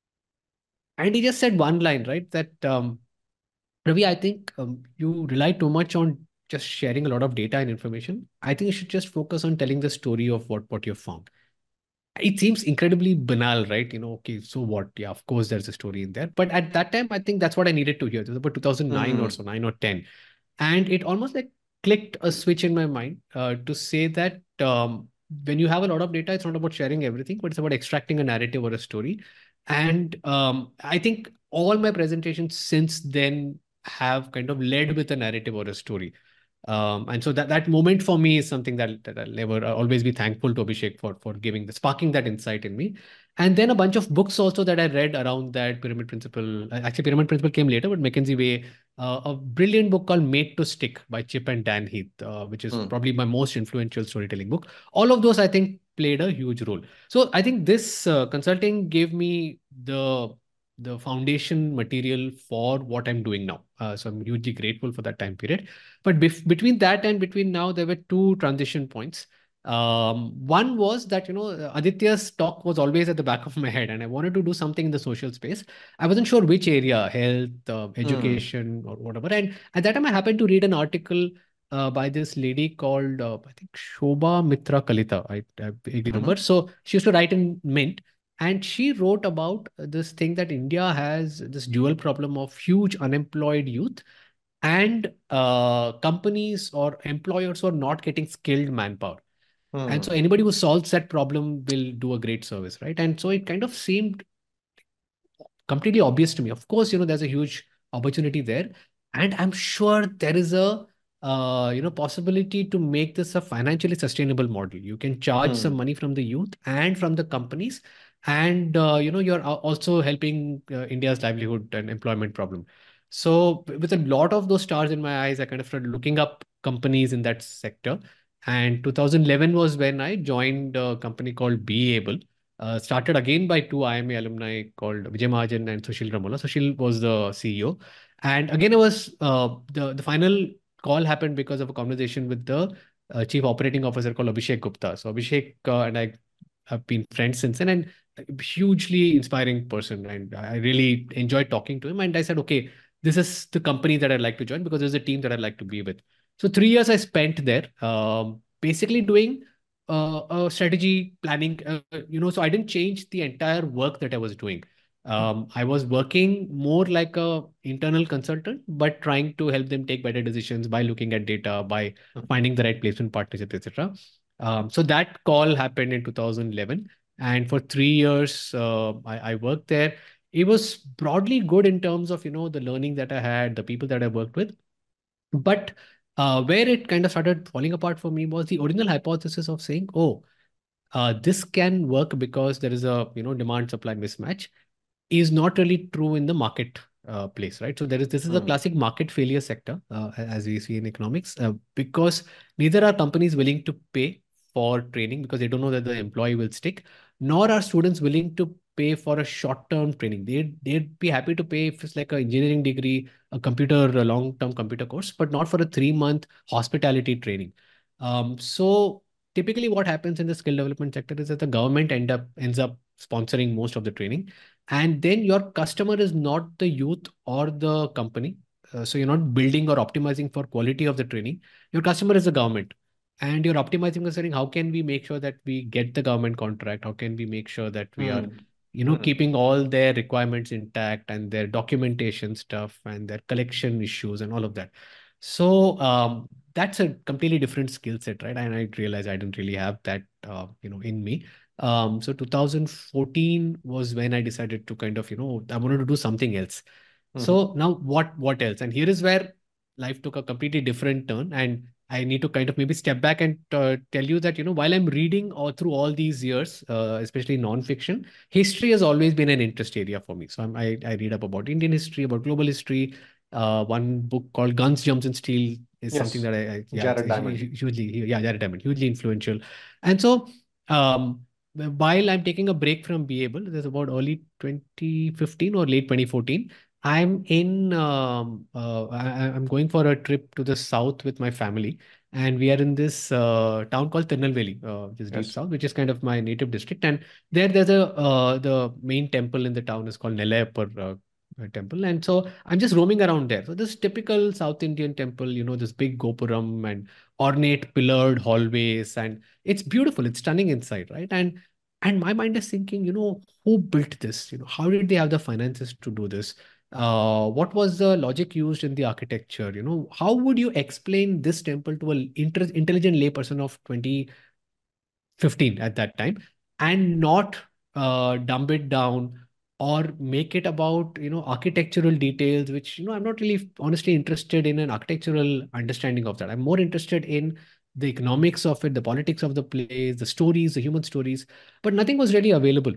Speaker 2: And he just said one line, right? That um, Ravi, I think um, you rely too much on just sharing a lot of data and information. I think you should just focus on telling the story of what what you've found. It seems incredibly banal, right? You know, okay, so what? Yeah, of course, there's a story in there. But at that time, I think that's what I needed to hear. It was about two thousand nine or
Speaker 1: Mm.
Speaker 2: so, nine or ten. And it almost like clicked a switch in my mind uh, to say that um, when you have a lot of data, it's not about sharing everything, but it's about extracting a narrative or a story. And um, I think all my presentations since then have kind of led with a narrative or a story. Um, and so that, that moment for me is something that, that I'll never I'll always be thankful to Abhishek for for giving the sparking that insight in me. And then a bunch of books also that I read around that pyramid principle. uh, Actually, pyramid principle came later, but McKinsey Way, uh, a brilliant book called Made to Stick by Chip and Dan Heath, uh, which is
Speaker 1: Mm.
Speaker 2: probably my most influential storytelling book. All of those, I think, played a huge role. So I think this uh, consulting gave me the the foundation material for what I'm doing now. Uh, so I'm hugely grateful for that time period. But bef- between that and between now, there were two transition points. Um, one was that, you know, Aditya's talk was always at the back of my head, and I wanted to do something in the social space. I wasn't sure which area, health, uh,
Speaker 1: Hmm.
Speaker 2: education, or whatever. And at that time, I happened to read an article uh, by this lady called, uh, I think, Shobha Mitra Kalita. I, I vaguely remember.
Speaker 1: Mm-hmm.
Speaker 2: So she used to write in Mint, and she wrote about this thing that India has this dual problem of huge unemployed youth and uh, companies or employers who are not getting skilled manpower. And so
Speaker 1: Hmm.
Speaker 2: anybody who solves that problem will do a great service, right? And so it kind of seemed completely obvious to me. Of course, you know, there's a huge opportunity there, and I'm sure there is a uh, you know possibility to make this a financially sustainable model. You can charge some
Speaker 1: Hmm.
Speaker 2: money from the youth and from the companies, and uh, you know you're al- also helping uh, India's livelihood and employment problem. So with a lot of those stars in my eyes, I kind of started looking up companies in that sector. And two thousand eleven was when I joined a company called Be Able, uh, started again by two I M A alumni called Vijay Mahajan and Sushil Ramola. Sushil was the C E O. And again, it was uh, the, the final call happened because of a conversation with the uh, chief operating officer called Abhishek Gupta. So Abhishek uh, and I have been friends since then, and a hugely inspiring person. And I really enjoyed talking to him. And I said, okay, this is the company that I'd like to join because there's a team that I'd like to be with. So three years I spent there, um, basically doing uh, uh, strategy planning. Uh, you know, so I didn't change the entire work that I was doing. Um, I was working more like a internal consultant, but trying to help them take better decisions by looking at data, by finding the right placement partnership, et cetera. Um, so that call happened in two thousand eleven, and for three years uh, I, I worked there. It was broadly good in terms of you know the learning that I had, the people that I worked with, but uh, where it kind of started falling apart for me was the original hypothesis of saying, oh, uh, this can work because there is a you know demand supply mismatch is not really true in the market uh, place, right? So there is this is a
Speaker 1: Hmm.
Speaker 2: classic market failure sector, uh, as we see in economics, uh, because neither are companies willing to pay for training because they don't know that the employee will stick, nor are students willing to pay for a short-term training. They'd they'd be happy to pay if it's like an engineering degree, a computer, a long-term computer course, but not for a three-month hospitality training. Um, so typically, what happens in the skill development sector is that the government end up ends up sponsoring most of the training, and then your customer is not the youth or the company. Uh, so you're not building or optimizing for quality of the training. Your customer is the government, and you're optimizing and saying how can we make sure that we get the government contract, how can we make sure that we are
Speaker 1: Hmm.
Speaker 2: you know
Speaker 1: Hmm.
Speaker 2: keeping all their requirements intact and their documentation stuff and their collection issues and all of that. So um, that's a completely different skill set, right? And I realized I didn't really have that uh, you know in me. Um, so two thousand fourteen was when I decided to kind of, you know, I wanted to do something else.
Speaker 1: Hmm.
Speaker 2: So now what what else? And here is where life took a completely different turn. And I need to kind of maybe step back and uh, tell you that, you know, while I'm reading all through all these years, uh, especially nonfiction, history has always been an interest area for me. So I'm, I, I read up about Indian history, about global history. Uh, one book called Guns, Germs, and Steel is something
Speaker 1: Yes.
Speaker 2: that I, I yeah, it's
Speaker 1: Jared
Speaker 2: hu-
Speaker 1: Diamond.
Speaker 2: hu- hugely, yeah, Jared Diamond, hugely influential. And so, um, while I'm taking a break from Be Able, there's about early twenty fifteen or late twenty fourteen. I'm in, um, uh, I, I'm going for a trip to the south with my family. And we are in this uh, town called Tirunelveli, uh, which is deep
Speaker 1: Yes.
Speaker 2: south, which is kind of my native district. And there, there's a, uh, the main temple in the town is called Nellaiyappar uh, uh, temple. And so I'm just roaming around there. So this typical South Indian temple, you know, this big gopuram and ornate pillared hallways. And it's beautiful. It's stunning inside, right? And and my mind is thinking, you know, who built this? You know, how did they have the finances to do this? Uh, what was the logic used in the architecture? You know, how would you explain this temple to an inter intelligent layperson of twenty fifteen at that time and not uh, dumb it down or make it about, you know, architectural details, which, you know, I'm not really honestly interested in an architectural understanding of that. I'm more interested in the economics of it, the politics of the place, the stories, the human stories, but nothing was really available.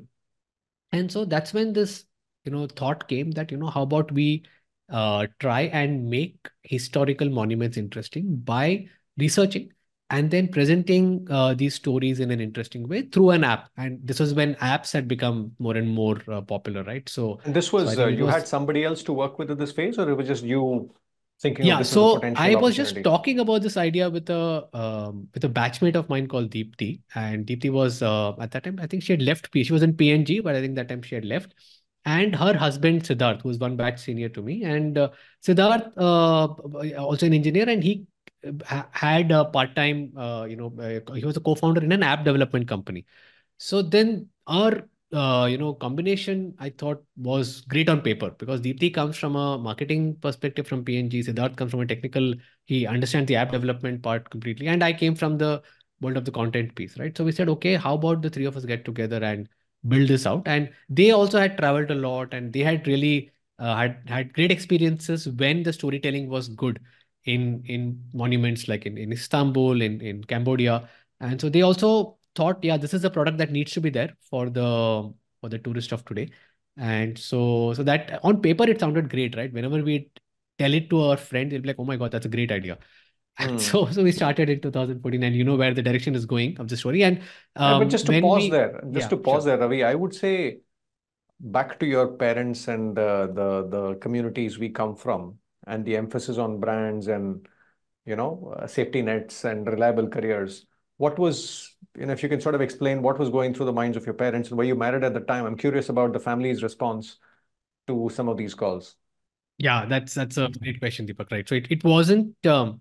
Speaker 2: And so that's when this, you know, thought came that, you know, how about we uh, try and make historical monuments interesting by researching. and then presenting uh, these stories in an interesting way through an app. And this was when apps had become more and more uh, popular, right? So,
Speaker 1: And this
Speaker 2: so I
Speaker 1: was, uh,
Speaker 2: think it
Speaker 1: you had
Speaker 2: was.
Speaker 1: somebody else to work with at this phase, or it was just you thinking of
Speaker 2: Yeah,
Speaker 1: this as a
Speaker 2: so I
Speaker 1: potential
Speaker 2: was just
Speaker 1: opportunity?
Speaker 2: talking about this idea with a um, with a batchmate of mine called Deepti, and Deepti was uh, at that time, I think she had left P. She was in P N G, but I think that time she had left, and her husband Siddharth, who was one batch senior to me, and uh, Siddharth uh, also an engineer, and he uh, ha- had a part time, uh, you know, uh, he was a co-founder in an app development company. So then our uh, you know combination I thought was great on paper because Deepti comes from a marketing perspective from P N G. Siddharth comes from a technical. He understands the app development part completely, and I came from the world of the content piece, right? So we said, okay, how about the three of us get together and build this out? And they also had traveled a lot, and they had really uh, had had great experiences when the storytelling was good in in monuments like in, in Istanbul, in in Cambodia, and so they also thought, yeah, this is a product that needs to be there for the for the tourist of today. And so so that on paper it sounded great, right? Whenever we tell it to our friends, they'll be like, oh my God, that's a great idea. And
Speaker 1: Hmm.
Speaker 2: so so we started in two thousand fourteen, and you know where the direction is going of the story. And
Speaker 1: Uh, but
Speaker 2: um,
Speaker 1: just to
Speaker 2: when
Speaker 1: pause
Speaker 2: we,
Speaker 1: there, just
Speaker 2: yeah,
Speaker 1: to pause
Speaker 2: sure.
Speaker 1: there, Ravi, I would say back to your parents and uh, the the communities we come from, and the emphasis on brands and you know uh, safety nets and reliable careers. What was, you know, if you can sort of explain what was going through the minds of your parents, and were you married at the time? I'm curious about the family's response to some of these calls.
Speaker 2: Yeah, that's that's a great question, Deepak, right? So it, it wasn't um,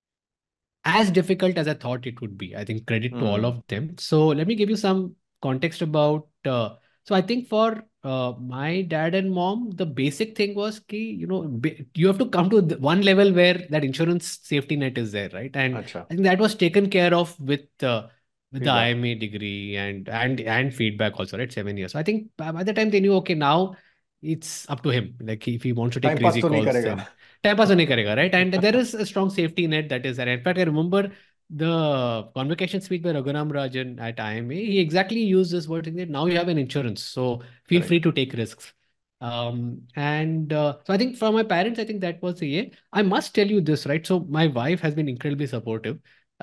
Speaker 2: as difficult as I thought it would be. I think credit to all
Speaker 1: Hmm.
Speaker 2: of them. So let me give you some context about. Uh, so I think for uh, my dad and mom, the basic thing was ki, you know, ba- you have to come to the one level where that insurance safety net is there, right? And
Speaker 1: Acha.
Speaker 2: I think that was taken care of with uh, with the
Speaker 1: Feedback.
Speaker 2: I M A degree and and and feedback also, right? Seven years. So I think by by the time they knew, okay, now it's up to him. Like if he wants to take
Speaker 1: Time pass
Speaker 2: crazy
Speaker 1: तो नहीं
Speaker 2: calls,
Speaker 1: करेगा.
Speaker 2: then time pass नहीं करेगा, right? And there is a strong safety net that is there. In fact, I remember the convocation speech by Raghuram Rajan at I M A. He exactly used this word, saying that now you have an insurance, so feel free
Speaker 1: Correct.
Speaker 2: to take risks. Um, and uh, so I think for my parents, I think that was a yeah. I must tell you this, right? So my wife has been incredibly supportive.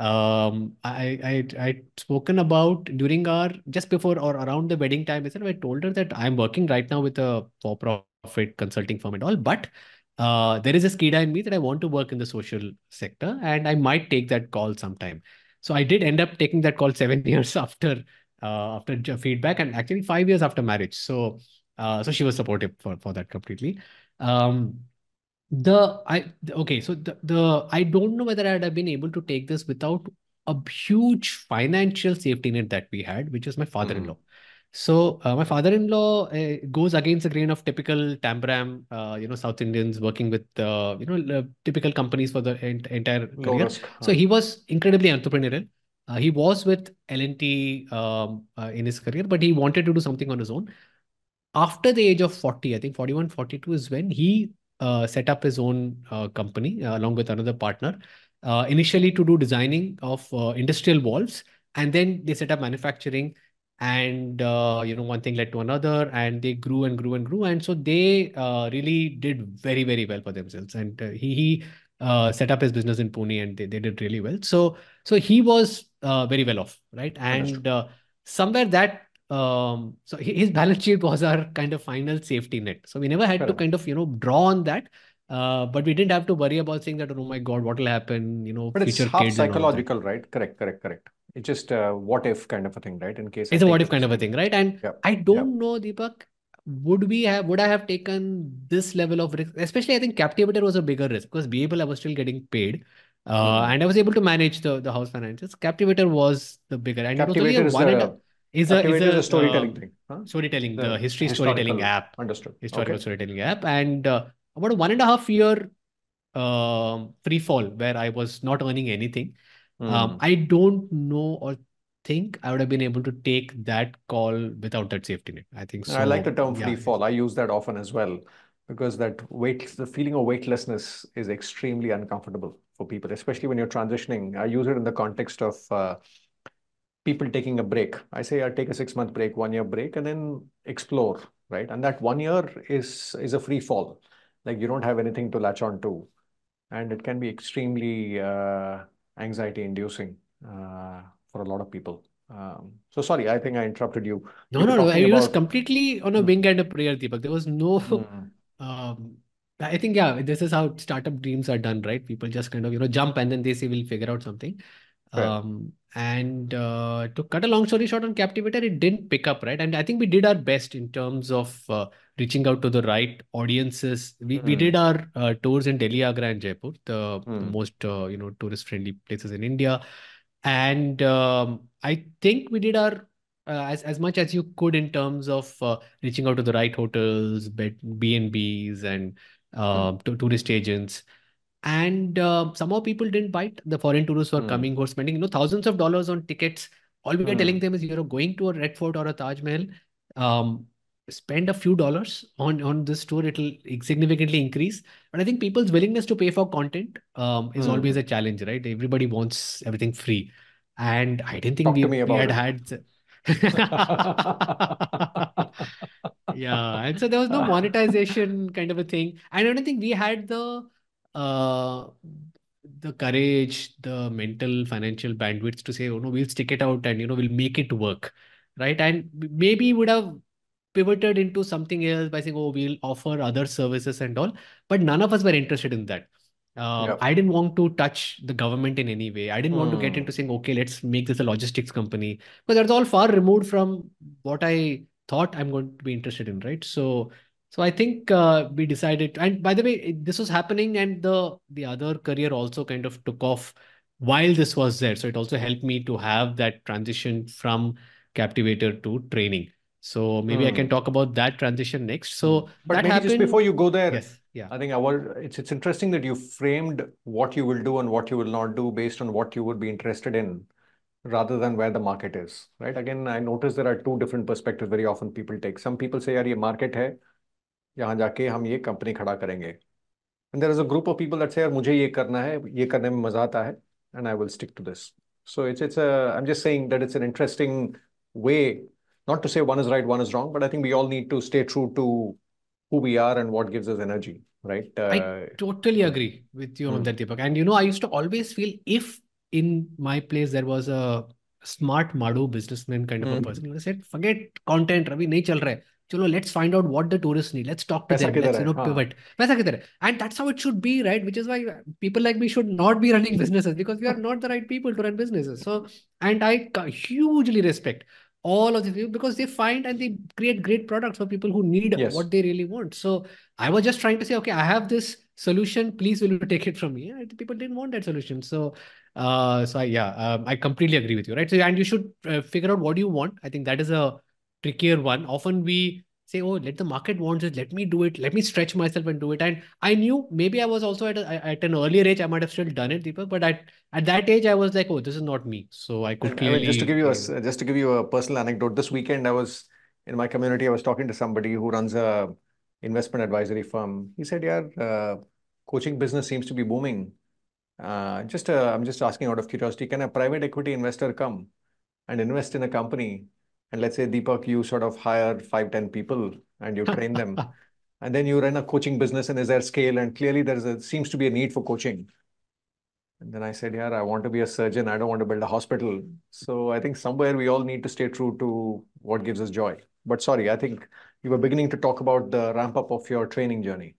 Speaker 2: Um, I I I spoken about during our just before or around the wedding time. I said I told her that I'm working right now with a for-profit consulting firm and all, but uh, there is a skida in me that I want to work in the social sector, and I might take that call sometime. So I did end up taking that call seven years after uh, after j- feedback, and actually five years after marriage. So uh, so she was supportive for for that completely. Um, the I the- okay, so the, the I don't know whether I'd have been able to take this without a huge financial safety net that we had, which was my
Speaker 1: Hmm.
Speaker 2: father-in-law. So uh, my father-in-law uh, goes against the grain of typical Tambram, uh, you know, South Indians working with uh, you know the typical companies for the ent entire
Speaker 1: Low
Speaker 2: career.
Speaker 1: risk.
Speaker 2: So
Speaker 1: Huh?
Speaker 2: he was incredibly entrepreneurial. Uh, he was with L and T um, uh, in his career, but he wanted to do something on his own after the age of forty, I think forty-one, forty-two is when he uh, set up his own uh, company uh, along with another partner, uh, initially to do designing of uh, industrial valves. And then they set up manufacturing. And, uh, you know, one thing led to another, and they grew and grew and grew. And so they uh, really did very, very well for themselves. And uh, he, he uh, set up his business in Pune, and they, they did really well. So, so he was uh, very well off, right?
Speaker 1: Understood.
Speaker 2: And uh, somewhere that um, so hi- his balance sheet was our kind of final safety net. So we never had
Speaker 1: Fair
Speaker 2: to
Speaker 1: enough.
Speaker 2: kind of, you know, draw on that. Uh, but we didn't have to worry about saying that, oh my God, what will happen, you know,
Speaker 1: But it's
Speaker 2: future
Speaker 1: half
Speaker 2: kids and all of that.
Speaker 1: psychological, right? Correct, correct, correct. It's just a what if kind of a thing, right? In case I
Speaker 2: It's a
Speaker 1: take
Speaker 2: what if
Speaker 1: this
Speaker 2: kind of a
Speaker 1: decision.
Speaker 2: thing, right? And
Speaker 1: Yep,
Speaker 2: I
Speaker 1: yep.
Speaker 2: don't know, Deepak, would we have, would I have taken this level of risk? Especially, I think Captivator was a bigger risk because B A P L I was still getting paid. Uh,
Speaker 1: Hmm.
Speaker 2: and I was able to manage the, the house finances. Captivator was the bigger, and it was only a
Speaker 1: Captivator is
Speaker 2: one and a,
Speaker 1: a
Speaker 2: is a, is
Speaker 1: Captivator is a
Speaker 2: a,
Speaker 1: storytelling
Speaker 2: um,
Speaker 1: thing, huh?
Speaker 2: storytelling, the
Speaker 1: The
Speaker 2: history storytelling
Speaker 1: historical.
Speaker 2: app,
Speaker 1: Understood.
Speaker 2: historical
Speaker 1: Okay.
Speaker 2: storytelling app. And uh, about a one and a half year um, free fall where I was not earning anything. Um,
Speaker 1: Hmm.
Speaker 2: I don't know or think I would have been able to take that call without that safety net. I think
Speaker 1: I like the
Speaker 2: so.
Speaker 1: term free
Speaker 2: Yeah.
Speaker 1: fall. I use that often as well because that weight, the feeling of weightlessness is extremely uncomfortable for people, especially when you're transitioning. I use it in the context of uh, people taking a break. I say I take a six month break, one year break, and then explore, right? And that one year is is a free fall. Like you don't have anything to latch on to, and it can be extremely uh, anxiety inducing. uh, for a lot of people. Um, so sorry, I think I interrupted you.
Speaker 2: No,
Speaker 1: You were
Speaker 2: no, no.
Speaker 1: talking
Speaker 2: It was
Speaker 1: about.
Speaker 2: completely on a
Speaker 1: Hmm,
Speaker 2: wing and a prayer, Deepak. There was no.
Speaker 1: hmm,
Speaker 2: Um, I think yeah, this is how startup dreams are done, right? People just kind of you know jump and then they say we'll figure out something.
Speaker 1: fair.
Speaker 2: Um, and uh, to cut a long story short on Captivator, it didn't pick up, right? And I think we did our best in terms of uh, reaching out to the right audiences. We we did
Speaker 1: Hmm,
Speaker 2: our uh, tours in Delhi, Agra, and Jaipur, the the
Speaker 1: hmm,
Speaker 2: most uh, you know tourist friendly places in India. And um, I think we did our uh, as as much as you could in terms of uh, reaching out to the right hotels, bed, B and Bs, and uh,
Speaker 1: hmm,
Speaker 2: to tourist agents. And uh, somehow people didn't bite. The foreign tourists were
Speaker 1: hmm,
Speaker 2: coming, who were spending you know thousands of dollars on tickets. All we are telling
Speaker 1: hmm.
Speaker 2: them is you're going to a Red Fort or a Taj Mahal. Um, spend a few dollars on on this tour. It'll significantly increase. But I think people's willingness to pay for content um, is always
Speaker 1: Hmm.
Speaker 2: a challenge, right? Everybody wants everything free, and I didn't think
Speaker 1: Talk to
Speaker 2: we
Speaker 1: me
Speaker 2: we
Speaker 1: about
Speaker 2: had
Speaker 1: it.
Speaker 2: had. Yeah, and so there was no monetization kind of a thing. And I don't think we had the uh the courage, the mental, financial bandwidth to say, oh no, we'll stick it out and you know we'll make it work, right? And maybe would have pivoted into something else by saying, oh, we'll offer other services and all, but none of us were interested in that. Um,
Speaker 1: Yep.
Speaker 2: I didn't want to touch the government in any way. I didn't want to get
Speaker 1: Hmm.
Speaker 2: into saying, okay, let's make this a logistics company, because that's all far removed from what I thought I'm going to be interested in, right? So, so I think uh, we decided. And by the way, it- this was happening, and the the other career also kind of took off while this was there. So it also helped me to have that transition from Captivator to training. So maybe I can
Speaker 1: Hmm.
Speaker 2: talk about that transition next.
Speaker 1: Hmm.
Speaker 2: So
Speaker 1: But
Speaker 2: that
Speaker 1: maybe just before
Speaker 2: happened.
Speaker 1: you go there,
Speaker 2: Yes. Yeah.
Speaker 1: I think I will, it's it's interesting that you framed what you will do and what you will not do based on what you would be interested in rather than where the market is, right? Again, I notice there are two different perspectives very often people take. Some people say, यार ये market है, यहाँ जाके हम ये company खड़ा करेंगे. And there is a group of people that say, यार मुझे ये करना है, ये करने में मजा आता है, and I will stick to this. So it's it's a, I'm just saying that it's an interesting way, not to say one is right, one is wrong, but I think we all need to stay true to who we are and what gives us energy, right?
Speaker 2: I
Speaker 1: Uh,
Speaker 2: totally
Speaker 1: hmm,
Speaker 2: agree with you on
Speaker 1: hmm,
Speaker 2: that, Deepak. And you know, I used to always feel if in my place there was a smart Madu businessman kind of a
Speaker 1: hmm.
Speaker 2: person, he would have said, forget content, Ravi, nahi chal raha hai. Chalo, let's find out what the tourists need. Let's talk to
Speaker 1: पैसा
Speaker 2: them.
Speaker 1: किधर
Speaker 2: Let's,
Speaker 1: है?
Speaker 2: you know,
Speaker 1: हाँ.
Speaker 2: pivot. Paisa kidhar hai? And that's how it should be, right? Which is why people like me should not be running businesses, because we are not the right people to run businesses. So, and I ca- hugely respect all of the people because they find and they create great products for people who need
Speaker 1: Yes.
Speaker 2: what they really want. So, I was just trying to say, okay, I have this solution. Please, will you take it from me? And people didn't want that solution. So, uh, so I, yeah, um, I completely agree with you, right? So, and you should uh, figure out what you want. I think that is a trickier one. Often we say, oh, let the market want it. Let me do it. Let me stretch myself and do it. And I knew maybe I was also at, a, at an earlier age, I might have still done it, Deepak. But at, at that age, I was like, oh, this is not me. So I could
Speaker 1: And I mean, just to
Speaker 2: clearly,
Speaker 1: give you a
Speaker 2: you
Speaker 1: s-
Speaker 2: know,
Speaker 1: just to give you a personal anecdote, this weekend I was in my community. I was talking to somebody who runs a investment advisory firm. He said, "Yeah, uh, coaching business seems to be booming. Uh, just uh, I'm just asking out of curiosity, can a private equity investor come and invest in a company? And let's say Deepak, you sort of hire five, ten people and you train them, and then you run a coaching business. And is there scale? And clearly there is a seems to be a need for coaching." And then I said, yeah, I want to be a surgeon. I don't want to build a hospital. So I think somewhere we all need to stay true to what gives us joy. But sorry, I think you were beginning to talk about the ramp up of your training journey.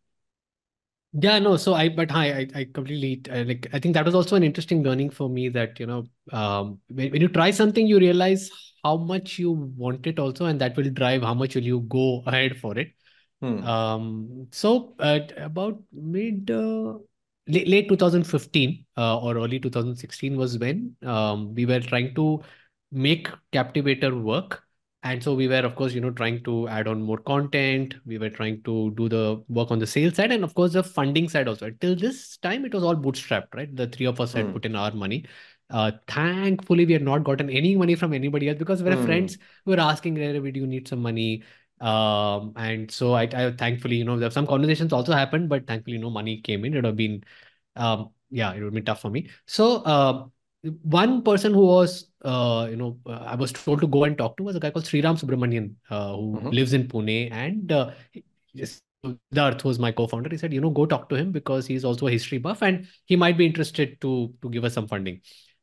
Speaker 2: yeah, no. So I, but hi, I, I completely uh, like. I think that was also an interesting learning for me that you know, um, when, when you try something, you realize how much you want it also, and that will drive how much will you go ahead for it.
Speaker 1: Hmm.
Speaker 2: Um, so at about mid uh, late, late twenty fifteen uh, or early two thousand sixteen was when um, we were trying to make Captivator work. And so we were, of course, you know, trying to add on more content. We were trying to do the work on the sales side and, of course, the funding side also. Till this time, it was all bootstrapped, right? The three of us had
Speaker 1: Hmm.
Speaker 2: put in our money. Uh, thankfully, we had not gotten any money from anybody else because we were
Speaker 1: Hmm.
Speaker 2: friends who were asking, "Hey, do you need some money?" Um, and so I, I thankfully, you know, there some conversations also happened, but thankfully no money came in. It would have been, um, yeah, it would be tough for me. So, uh, one person who was, uh, you know, uh, I was told to go and talk to was a guy called Sriram Subramanian, uh, who
Speaker 1: Hmm.
Speaker 2: lives in Pune. And uh, he- just Siddharth, who's my co-founder, he said, you know, go talk to him because he's also a history buff and he might be interested to to give us some funding.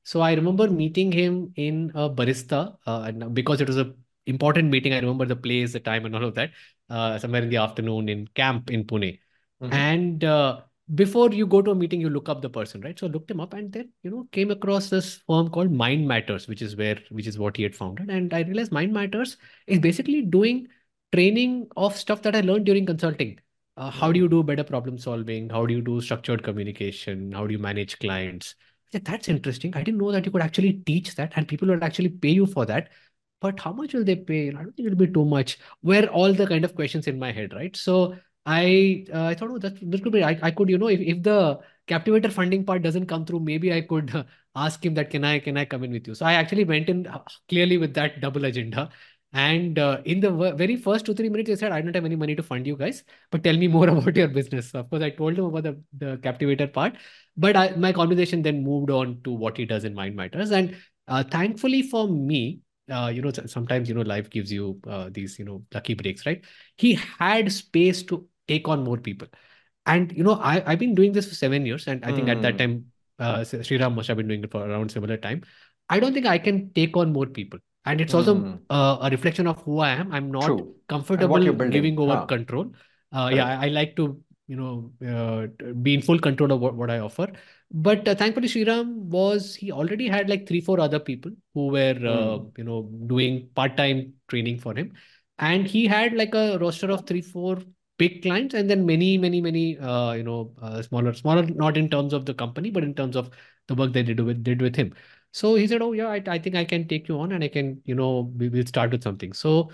Speaker 2: So I remember meeting him in a barista, uh, and because it was a important meeting, I remember the place, the time, and all of that. Uh, somewhere in the afternoon in camp in Pune.
Speaker 1: Mm-hmm.
Speaker 2: And uh, before you go to a meeting, you look up the person, right? So I looked him up, and then you know came across this firm called Mind Matters, which is where which is what he had founded. And I realized Mind Matters is basically doing training of stuff that I learned during consulting. Uh, how do you do better problem solving? How do you do structured communication? How do you manage clients? Yeah, that's interesting. I didn't know that you could actually teach that and people would actually pay you for that. But how much will they pay? You know, I don't think it'll be too much. Were all the kind of questions in my head, right? So I uh, I thought, oh, that that could be. I, I could, you know, if, if the Captivator funding part doesn't come through, maybe I could uh, ask him that can I can I come in with you? So I actually went in uh, clearly with that double agenda. And uh, in the v- very first two three minutes, he said, "I don't have any money to fund you guys, but tell me more about your business." So of course, I told him about the the Captivator part, but I, my conversation then moved on to what he does in Mind Matters. And uh, thankfully for me, uh, you know, sometimes, you know, life gives you uh, these, you know, lucky breaks, right? He had space to take on more people. And, you know, I, I've been doing this for seven years. And I think at that
Speaker 1: Mm-hmm.
Speaker 2: time, uh, Sriram must have been doing it for around similar time. I don't think I can take on more people. And it's also
Speaker 1: Mm-hmm.
Speaker 2: uh, a reflection of who I am. I'm not
Speaker 1: True. And what
Speaker 2: comfortable
Speaker 1: you're building.
Speaker 2: giving over
Speaker 1: Huh.
Speaker 2: control. Uh, yeah,
Speaker 1: Correct.
Speaker 2: I, I like to, you know, uh, be in full control of what, what I offer. But uh, thankfully, Sriram was, he already had like three, four other people who were, uh,
Speaker 1: Mm.
Speaker 2: you know, doing part-time training for him. And he had like a roster of three, four big clients, and then many, many, many, uh, you know, uh, smaller, smaller, not in terms of the company, but in terms of the work they did with, did with him. So he said, oh yeah, I, I think I can take you on and I can, you know, we will start with something. So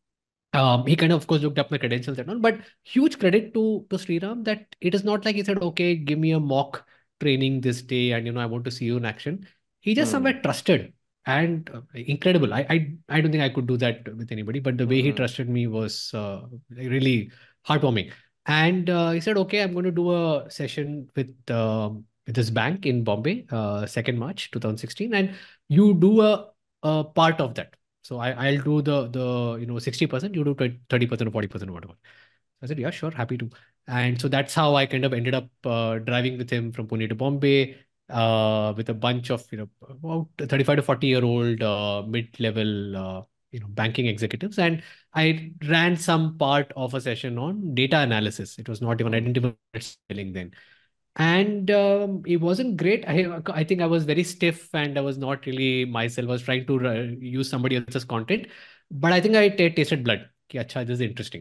Speaker 2: um, he kind of, of course, looked up my credentials and all, but huge credit to to Sriram that it is not like he said, okay, give me a mock training this day, and you know, I want to see you in action. He just
Speaker 1: Mm.
Speaker 2: somewhere trusted and uh, incredible. I, I I don't think I could do that with anybody, but the way he
Speaker 1: Mm-hmm.
Speaker 2: trusted me was uh, really heartwarming. And uh, he said, okay, I'm going to do a session with um with this bank in Bombay, uh, second March twenty sixteen, and you do a, a part of that. So I, I'll do the the you know sixty percent, you do thirty percent or forty percent or whatever. I said, yeah, sure, happy to. And so that's how I kind of ended up uh, driving with him from Pune to Bombay uh, with a bunch of, you know, about thirty-five to forty year old uh, mid-level, uh, you know, banking executives. And I ran some part of a session on data analysis. It was not even
Speaker 1: Mm.
Speaker 2: identified selling then. And um, it wasn't great. I, I think I was very stiff and I was not really myself. I was trying to uh, use somebody else's content, but I think I t- tasted blood. Ki, Acha, this is interesting.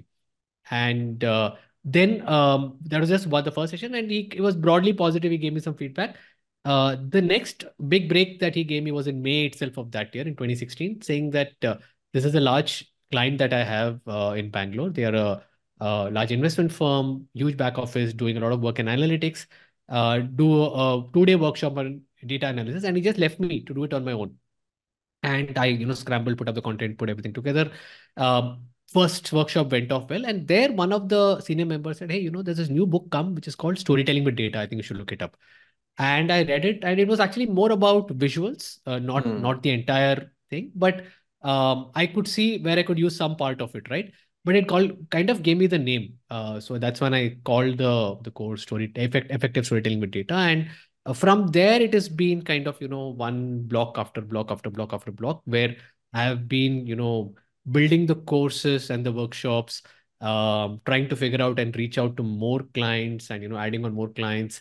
Speaker 2: And uh, then um, that was just what the first session, and he it was broadly positive. He gave me some feedback. Uh, the next big break that he gave me was in May itself of that year in twenty sixteen, saying that uh, this is a large client that I have uh, in Bangalore. They are a, a large investment firm, huge back office, doing a lot of work in analytics. Uh, do a two-day workshop on data analysis, and he just left me to do it on my own. And I, you know, scrambled, put up the content, put everything together. Um, first workshop went off well, and there one of the senior members said, "Hey, you know, there's this new book come which is called Storytelling with Data. I think you should look it up." And I read it, and it was actually more about visuals, uh, not
Speaker 1: Mm.
Speaker 2: not the entire thing, but um, I could see where I could use some part of it, right? But it called kind of gave me the name, uh, so that's when I called the the course story effect, effective storytelling with data, and uh, from there it has been kind of, you know, one block after block after block after block where I have been, you know, building the courses and the workshops, um, trying to figure out and reach out to more clients, and you know, adding on more clients.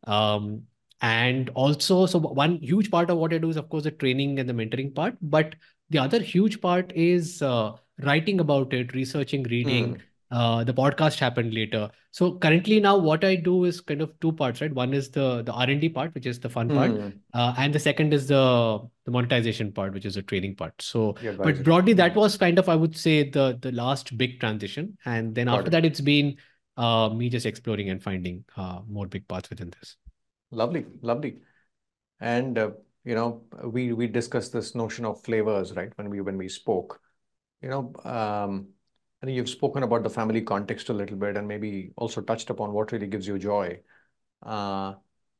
Speaker 2: Um, and also, so one huge part of what I do is, of course, the training and the mentoring part. But the other huge part is uh, writing about it, researching, reading.
Speaker 1: Mm.
Speaker 2: Uh, the podcast happened later. So currently now what I do is kind of two parts, right? One is the the R and D part, which is the fun part.
Speaker 1: Mm.
Speaker 2: Uh, and the second is the the monetization part, which is the training part. So,
Speaker 1: The
Speaker 2: but
Speaker 1: advisory.
Speaker 2: broadly, that
Speaker 1: Mm.
Speaker 2: was kind of, I would say, the the last big transition. And then
Speaker 1: Got
Speaker 2: after
Speaker 1: it.
Speaker 2: that, it's been uh, me just exploring and finding uh, more big paths within this.
Speaker 1: Lovely. Lovely. And uh, you know, we we discussed this notion of flavors, right? When we when we spoke, you know, um, I think you've spoken about the family context a little bit, and maybe also touched upon what really gives you joy. Uh,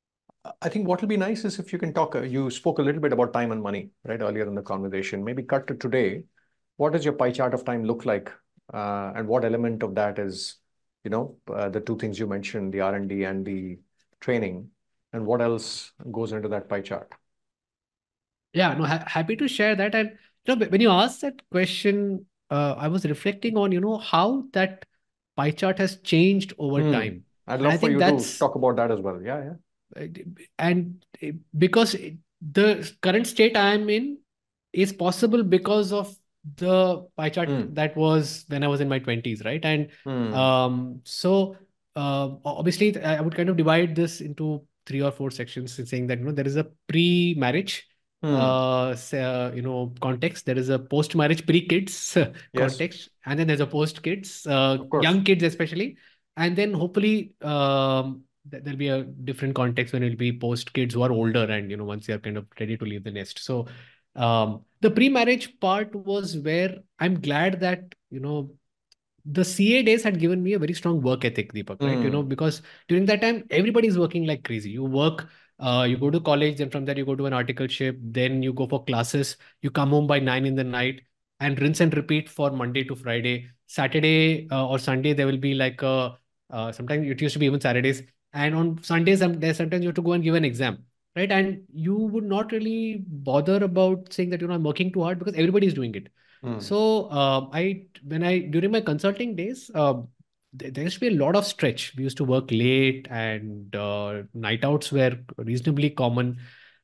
Speaker 1: I think what will be nice is if you can talk. Uh, you spoke a little bit about time and money, right, earlier in the conversation. Maybe cut to today. What does your pie chart of time look like, uh, and what element of that is, you know, uh, the two things you mentioned, the R and D and the training, and what else goes into that pie chart?
Speaker 2: Yeah, no, ha happy to share that. And you know, when you asked that question, uh, I was reflecting on, you know, how that pie chart has changed over
Speaker 1: Hmm.
Speaker 2: time.
Speaker 1: I'd
Speaker 2: And I
Speaker 1: love for
Speaker 2: think
Speaker 1: you to
Speaker 2: that's
Speaker 1: talk about that as well. Yeah, yeah.
Speaker 2: uh, and uh, because it- the current state I am in is possible because of the pie chart
Speaker 1: Hmm.
Speaker 2: that was when I was in my twenties, right? And
Speaker 1: Hmm.
Speaker 2: um, so uh, obviously, I would kind of divide this into three or four sections, saying that you know there is a pre-marriage
Speaker 1: Hmm.
Speaker 2: uh, s- uh, you know context, there is a post-marriage pre-kids
Speaker 1: Yes,
Speaker 2: context, and then there's a post-kids, uh,
Speaker 1: of course.
Speaker 2: young kids especially, and then hopefully um, th- there'll be a different context when it'll be post kids who are older and you know once they are kind of ready to leave the nest. So um, the pre-marriage part was where I'm glad that you know the C A days had given me a very strong work ethic, Deepak, right? You know,
Speaker 1: Hmm.
Speaker 2: because during that time, everybody's working like crazy. You work, uh, you go to college, then from there you go to an articleship, then you go for classes, you come home by nine in the night and rinse and repeat for Monday to Friday. Saturday uh, or Sunday, there will be like a, uh, sometimes it used to be even Saturdays. And on Sundays, some- there sometimes you have to go and give an exam, right? And you would not really bother about saying that, you know, I'm working too hard because everybody's doing it.
Speaker 1: Hmm.
Speaker 2: So um, I when I during my consulting days, uh, th- there used to be a lot of stretch. We used to work late, and uh, night outs were reasonably common.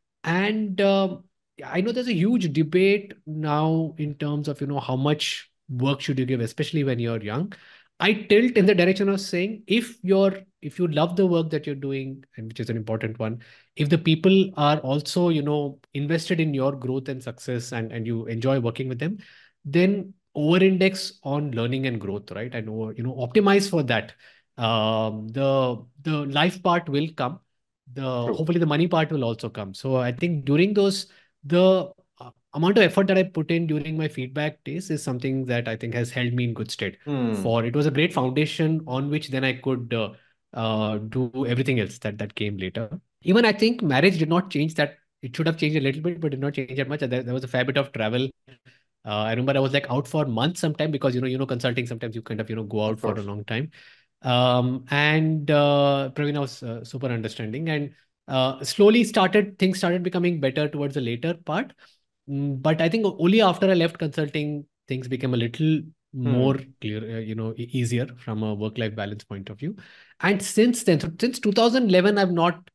Speaker 2: And um, I know there's a huge debate now in terms of you know how much work should you give, especially when you're young. I tilt in the direction of saying if you're if you love the work that you're doing, and which is an important one, if the people are also you know invested in your growth and success, and and you enjoy working with them, then over index on learning and growth, right? And over, you know optimize for that. Um, the the life part will come, the
Speaker 1: True.
Speaker 2: hopefully the money part will also come. So I think during those the uh, amount of effort that I put in during my feedback days is something that I think has held me in good stead.
Speaker 1: Hmm.
Speaker 2: For it was a great foundation on which then I could uh, uh, do everything else that that came later. Even I think marriage did not change that. It should have changed a little bit, but did not change that much. There, there was a fair bit of travel. Uh, I remember I was like out for months sometime because you know you know consulting sometimes you kind of you know go
Speaker 1: Of
Speaker 2: out for a
Speaker 1: course.
Speaker 2: long time. Um, and uh, Praveen was uh, super understanding and uh, slowly started things started becoming better towards the later part. Mm, but I think only after I left consulting, things became a little more
Speaker 1: Hmm.
Speaker 2: clear, uh, you know, e- easier from a work-life balance point of view. And since then, so since two thousand eleven, I've not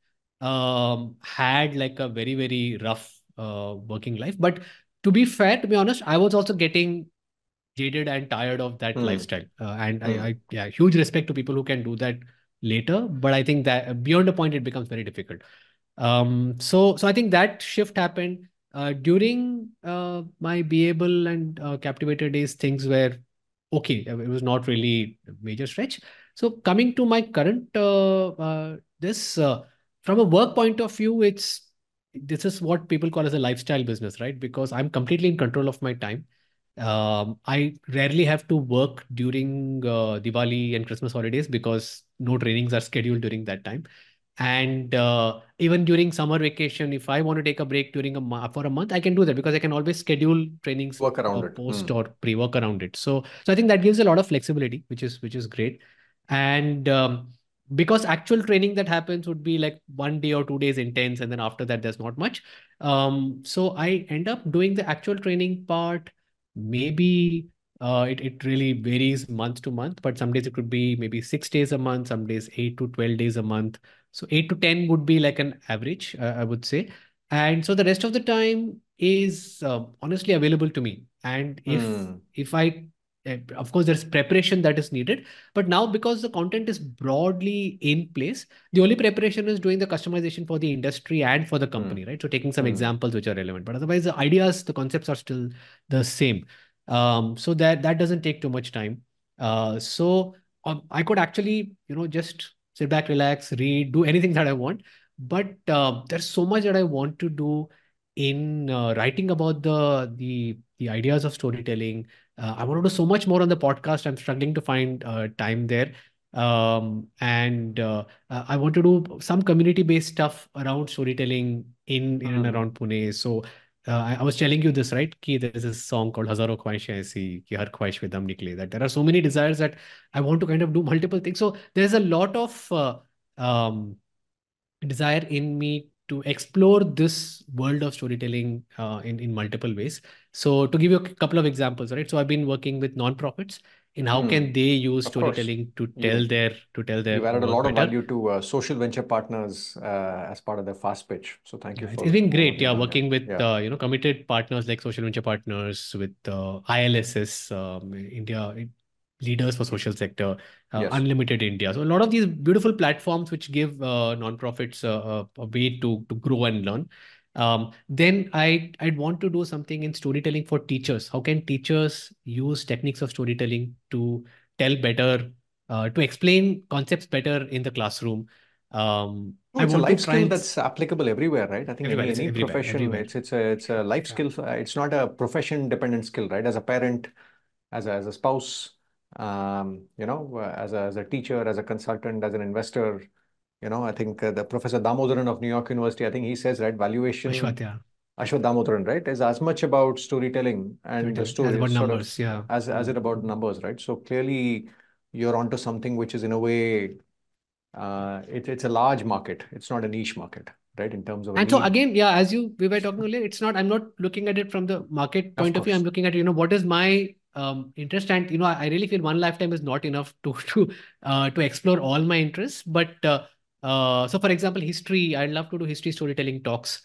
Speaker 2: um, had like a very, very rough uh, working life. But to be fair, to be honest, I was also getting jaded and tired of that
Speaker 1: Hmm.
Speaker 2: lifestyle. Uh, and I,
Speaker 1: Hmm.
Speaker 2: I, yeah, huge respect to people who can do that later. But I think that uh, beyond a point, it becomes very difficult. Um, so, so I think that shift happened uh, during uh, my B A B L and uh, Captivator days. Things were okay. uh, It was not really a major stretch. So, coming to my current uh, uh, this uh, from a work point of view, it's this is what people call as a lifestyle business, right? Because I'm completely in control of my time. Um, I rarely have to work during uh, Diwali and Christmas holidays because no trainings are scheduled during that time. And uh, even during summer vacation, if I want to take a break during a mo- for a month, I can do that because I can always schedule trainings
Speaker 1: Work
Speaker 2: uh,
Speaker 1: around it. Hmm.
Speaker 2: post or pre-work around it. So, so I think that gives a lot of flexibility, which is which is great. And um, because actual training that happens would be like one day or two days intense, and then after that there's not much. Um, so I end up doing the actual training part. Maybe uh, it, it really varies month to month, but some days it could be maybe six days a month, some days eight to twelve days a month. So eight to ten would be like an average, uh, I would say. And so the rest of the time is uh, honestly available to me. And if
Speaker 1: Hmm.
Speaker 2: if I, eh, of course, there's preparation that is needed. But now because the content is broadly in place, the only preparation is doing the customization for the industry and for the
Speaker 1: Hmm.
Speaker 2: company, right? So taking some
Speaker 1: Hmm.
Speaker 2: examples which are relevant. But otherwise, the ideas, the concepts are still the same. Um, so that that doesn't take too much time. Uh, so um, I could actually, you know, just sit back, relax, read, do anything that I want. But uh, there's so much that I want to do in uh, writing about the the the ideas of storytelling. Uh, I want to do so much more on the podcast. I'm struggling to find uh, time there. Um, and uh, uh, I want to do some community-based stuff around storytelling in in and
Speaker 1: Hmm.
Speaker 2: around Pune. So uh, I, I was telling you this, right? Ki there is a song called Hazaro Khwaishein Aisi, Ki Har Khwahish Mein Dam Nikle. That there are so many desires that I want to kind of do multiple things. So there's a lot of uh, um, desire in me to explore this world of storytelling uh, in, in multiple ways. So to give you a couple of examples, right? So I've been working with nonprofits in how
Speaker 1: Hmm.
Speaker 2: can they use
Speaker 1: Of course,
Speaker 2: storytelling to tell
Speaker 1: you
Speaker 2: their to tell their
Speaker 1: you've added a
Speaker 2: work
Speaker 1: lot of
Speaker 2: better.
Speaker 1: value to uh, social venture partners uh, as part of their fast pitch. So thank you
Speaker 2: Yeah, it's,
Speaker 1: for
Speaker 2: it's been
Speaker 1: for what
Speaker 2: great.
Speaker 1: you've
Speaker 2: Yeah,
Speaker 1: done there.
Speaker 2: working with
Speaker 1: Yeah.
Speaker 2: uh, you know committed partners like social venture partners with uh, I L S S, um, India Leaders for Social Sector, uh,
Speaker 1: Yes.
Speaker 2: Unlimited India. So a lot of these beautiful platforms which give uh, nonprofits uh, a, a way to to grow and learn. Um, then I I'd want to do something in storytelling for teachers. How can teachers use techniques of storytelling to tell better, uh, to explain concepts better in the classroom? Um,
Speaker 1: No,
Speaker 2: I
Speaker 1: it's a
Speaker 2: want to
Speaker 1: life
Speaker 2: try
Speaker 1: skill
Speaker 2: and s-
Speaker 1: that's applicable everywhere, right? I think
Speaker 2: everywhere.
Speaker 1: any
Speaker 2: It's
Speaker 1: any
Speaker 2: everywhere,
Speaker 1: profession,
Speaker 2: everywhere.
Speaker 1: it's it's a it's a life
Speaker 2: Yeah.
Speaker 1: skill. uh, It's not a profession dependent skill, right? As a parent, as a, as a spouse, um, you know, uh, as a as a teacher, as a consultant, as an investor, you know, I think uh, the Professor Damodaran of New York University, I think he says, right, valuation,
Speaker 2: Ashwath, yeah.
Speaker 1: Ashwath Damodaran, right, is as much about storytelling and the
Speaker 2: Storytelling. As
Speaker 1: story,
Speaker 2: about
Speaker 1: sort of,
Speaker 2: numbers, yeah.
Speaker 1: as as
Speaker 2: Mm.
Speaker 1: it about numbers, right? So clearly, you're onto something which is in a way, uh, it, it's a large market. It's not a niche market, right? In terms of a
Speaker 2: And so
Speaker 1: need.
Speaker 2: again, yeah, as you we were talking earlier, it's not, I'm not looking at it from the market
Speaker 1: Of
Speaker 2: point of view. I'm
Speaker 1: course.
Speaker 2: looking at, you know, what is my um, interest. And, you know, I, I really feel one lifetime is not enough to to uh, to explore all my interests. But uh, uh, so for example, history, I'd love to do history storytelling talks.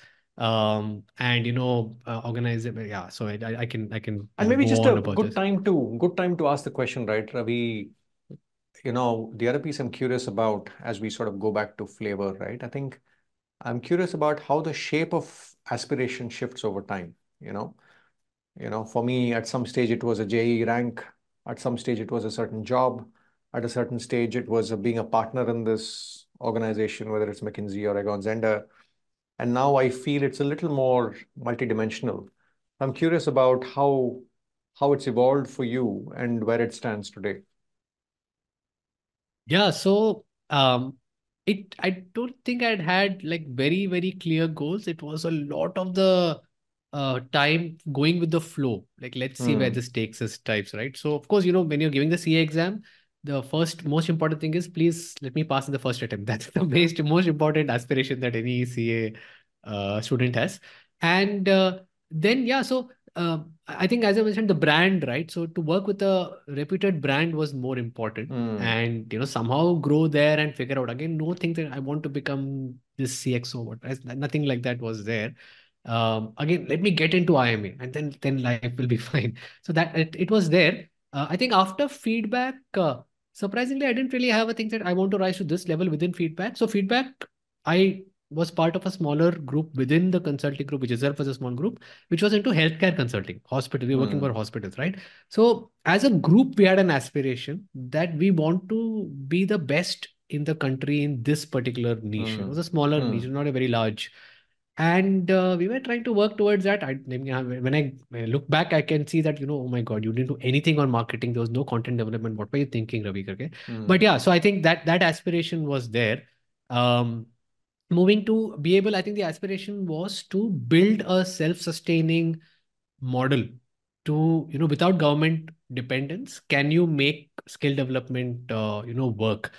Speaker 2: Um, and you know, uh, organize it. Yeah, so I, I I can I can
Speaker 1: And
Speaker 2: uh,
Speaker 1: maybe
Speaker 2: go
Speaker 1: just
Speaker 2: on
Speaker 1: a
Speaker 2: about
Speaker 1: good
Speaker 2: this.
Speaker 1: time to good time to ask the question, right, Ravi? You know, the other piece I'm curious about as we sort of go back to flavor, right? I think I'm curious about how the shape of aspiration shifts over time. You know, you know, for me, at some stage it was a J E E rank. At some stage it was a certain job. At a certain stage it was a, being a partner in this organization, whether it's McKinsey or Egon Zehnder. And now I feel it's a little more multidimensional. I'm curious about how how it's evolved for you and where it stands today.
Speaker 2: Yeah, so um, it I don't think I'd had like very, very clear goals. It was a lot of the uh, time going with the flow. Like, let's see where
Speaker 1: Hmm.
Speaker 2: this takes us types, right? So, of course, you know, when you're giving the C A exam, the first most important thing is please let me pass in the first attempt. That's the most, most important aspiration that any C A uh, student has. And uh, then, yeah, so uh, I think, as I mentioned, the brand, right? So, to work with a reputed brand was more important
Speaker 1: Hmm.
Speaker 2: and you know somehow grow there and figure out again no thing that I want to become this C X O what nothing like that was there. Um, again, let me get into I M A and then then life will be fine. So that it, it was there. uh, I think after feedback, uh, surprisingly I didn't really have a thing that I want to rise to this level within feedback. So feedback, I was part of a smaller group within the consulting group which itself was a small group which was into healthcare consulting hospital. We were working
Speaker 1: Hmm.
Speaker 2: for hospitals, right? So as a group, we had an aspiration that we want to be the best in the country in this particular niche. It
Speaker 1: Hmm.
Speaker 2: was a smaller
Speaker 1: Hmm.
Speaker 2: niche, not a very large. And uh, we were trying to work towards that. I, when I when I look back, I can see that, you know, oh my God, you didn't do anything on marketing. There was no content development. What were you thinking, Ravi? Karke?
Speaker 1: Hmm.
Speaker 2: But yeah, so I think that that aspiration was there. Um, moving to be able, I think the aspiration was to build a self-sustaining model to, you know, without government dependence, can you make skill development, uh, you know, work?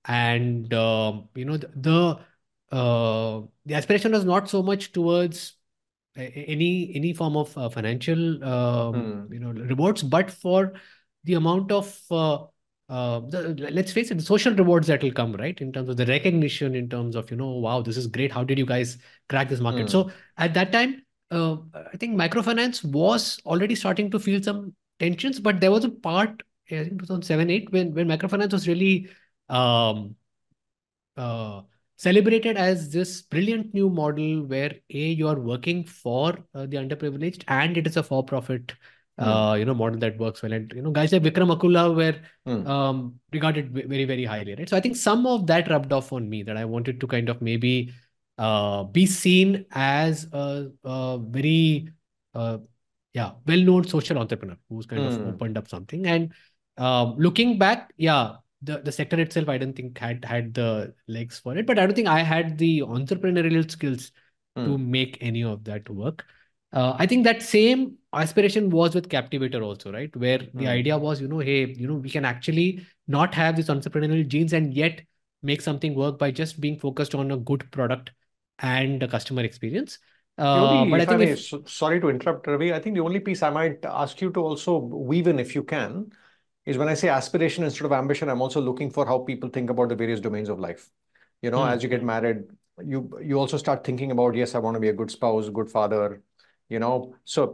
Speaker 2: And, um, you know, the, the, uh, the aspiration was not so much towards a- a- any any form of uh, financial um,
Speaker 1: Hmm.
Speaker 2: you know rewards, but for the amount of uh, uh, the, let's face it, the social rewards that will come, right? In terms of the recognition, in terms of, you know, wow, this is great. How did you guys crack this market?
Speaker 1: Hmm.
Speaker 2: So at that time, uh, I think microfinance was already starting to feel some tensions, but there was a part, I think two thousand seven, eight, when when microfinance was really um, uh, celebrated as this brilliant new model where a you are working for uh, the underprivileged and it is a for-profit
Speaker 1: Hmm.
Speaker 2: uh, you know model that works well. And you know guys like Vikram Akula were
Speaker 1: Hmm.
Speaker 2: um, regarded ve- very, very highly, right? So I think some of that rubbed off on me, that I wanted to kind of maybe uh, be seen as a, a very uh, yeah well-known social entrepreneur who's kind of
Speaker 1: Hmm.
Speaker 2: opened up something. And um, looking back, yeah, the, the sector itself, I don't think had had the legs for it, but I don't think I had the entrepreneurial skills to
Speaker 1: Hmm.
Speaker 2: make any of that work. Uh, I think that same aspiration was with Captivator also, right? Where the
Speaker 1: Hmm.
Speaker 2: idea was, you know, hey, you know, we can actually not have these entrepreneurial genes and yet make something work by just being focused on a good product and the customer experience.
Speaker 1: The
Speaker 2: Uh,
Speaker 1: only,
Speaker 2: but I
Speaker 1: if I
Speaker 2: think
Speaker 1: may,
Speaker 2: if
Speaker 1: so, sorry to interrupt, Ravi, I think the only piece I might ask you to also weave in, if you can, is when I say aspiration instead of ambition, I'm also looking for how people think about the various domains of life. You know,
Speaker 2: hmm,
Speaker 1: as you get
Speaker 2: hmm.
Speaker 1: married, you you also start thinking about, yes, I want to be a good spouse, good father, you know. So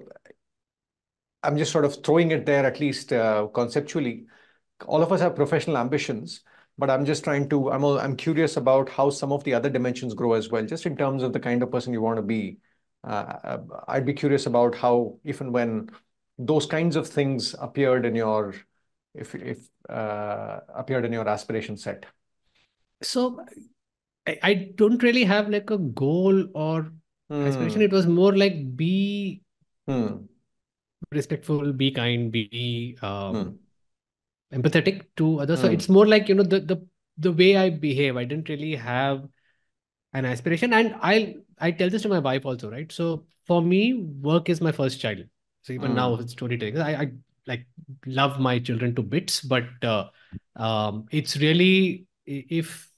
Speaker 1: I'm just sort of throwing it there, at least uh, conceptually. All of us have professional ambitions, but I'm just trying to, I'm, I'm curious about how some of the other dimensions grow as well, just in terms of the kind of person you want to be. Uh, I'd be curious about how, if and when those kinds of things appeared in your, if, if uh, appeared in your aspiration set.
Speaker 2: So I, I don't really have like a goal or aspiration.
Speaker 1: Hmm.
Speaker 2: It was more like be
Speaker 1: Hmm.
Speaker 2: respectful, be kind, be um,
Speaker 1: Hmm.
Speaker 2: empathetic to others. So it's
Speaker 1: Hmm.
Speaker 2: more like, you know, the the the way I behave. I didn't really have an aspiration. And I I tell this to my wife also, right? So for me, work is my first child. So even now
Speaker 1: Hmm.
Speaker 2: with storytelling, I, I like love my children to bits, but uh, um, it's really i- if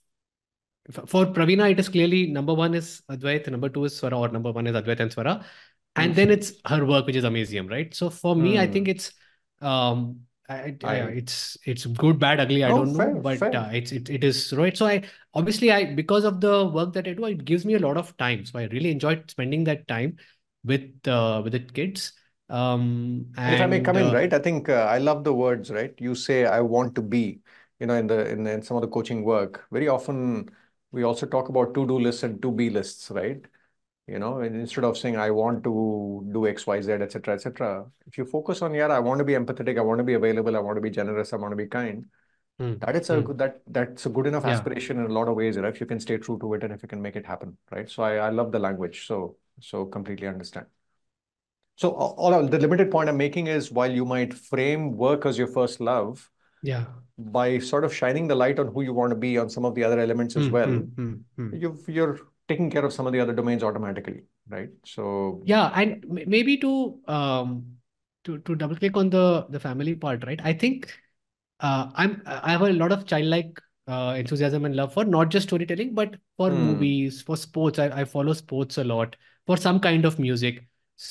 Speaker 2: for Pravina, it is clearly number one is Advait, number two is Swara, or number one is Advait and Swara. And then
Speaker 1: Hmm.
Speaker 2: it's her work, which is Amazium, right? So for me, I think
Speaker 1: Hmm.
Speaker 2: it's um I, I,
Speaker 1: I,
Speaker 2: it's it's good, bad, ugly, I
Speaker 1: no,
Speaker 2: don't know,
Speaker 1: fair,
Speaker 2: but
Speaker 1: fair.
Speaker 2: uh, it's it, it is right. So I obviously I because of the work that I do, it gives me a lot of time. So I really enjoyed spending that time with uh, with the kids. Um
Speaker 1: And if I may
Speaker 2: and
Speaker 1: come in,
Speaker 2: uh,
Speaker 1: right, I think uh, I love the words, right? You say, I want to be, you know, in the in, in some of the coaching work. Very often we also talk about to-do lists and to-be lists, right? You know, and instead of saying I want to do X, Y, Z, et cetera, et cetera. If you focus on, yeah, I want to be empathetic, I want to be available, I want to be generous, I want to be kind.
Speaker 2: hmm,
Speaker 1: That is a
Speaker 2: hmm,
Speaker 1: good that that's a good enough
Speaker 2: yeah.
Speaker 1: aspiration in a lot of ways, right? If you can stay true to it and if you can make it happen, right? So I, I love the language. So so completely understand. So all the limited point I'm making is while you might frame work as your first love,
Speaker 2: Yeah.
Speaker 1: by sort of shining the light on who you want to be on some of the other elements as
Speaker 2: Hmm, hmm,
Speaker 1: well,
Speaker 2: hmm, hmm.
Speaker 1: you've, you're taking care of some of the other domains automatically, right? So
Speaker 2: Yeah, and m- maybe to um to to double click on the the family part, right? I think uh, I'm I have a lot of childlike uh, enthusiasm and love for not just storytelling, but for
Speaker 1: hmm,
Speaker 2: movies, for sports. I, I follow sports a lot, for some kind of music.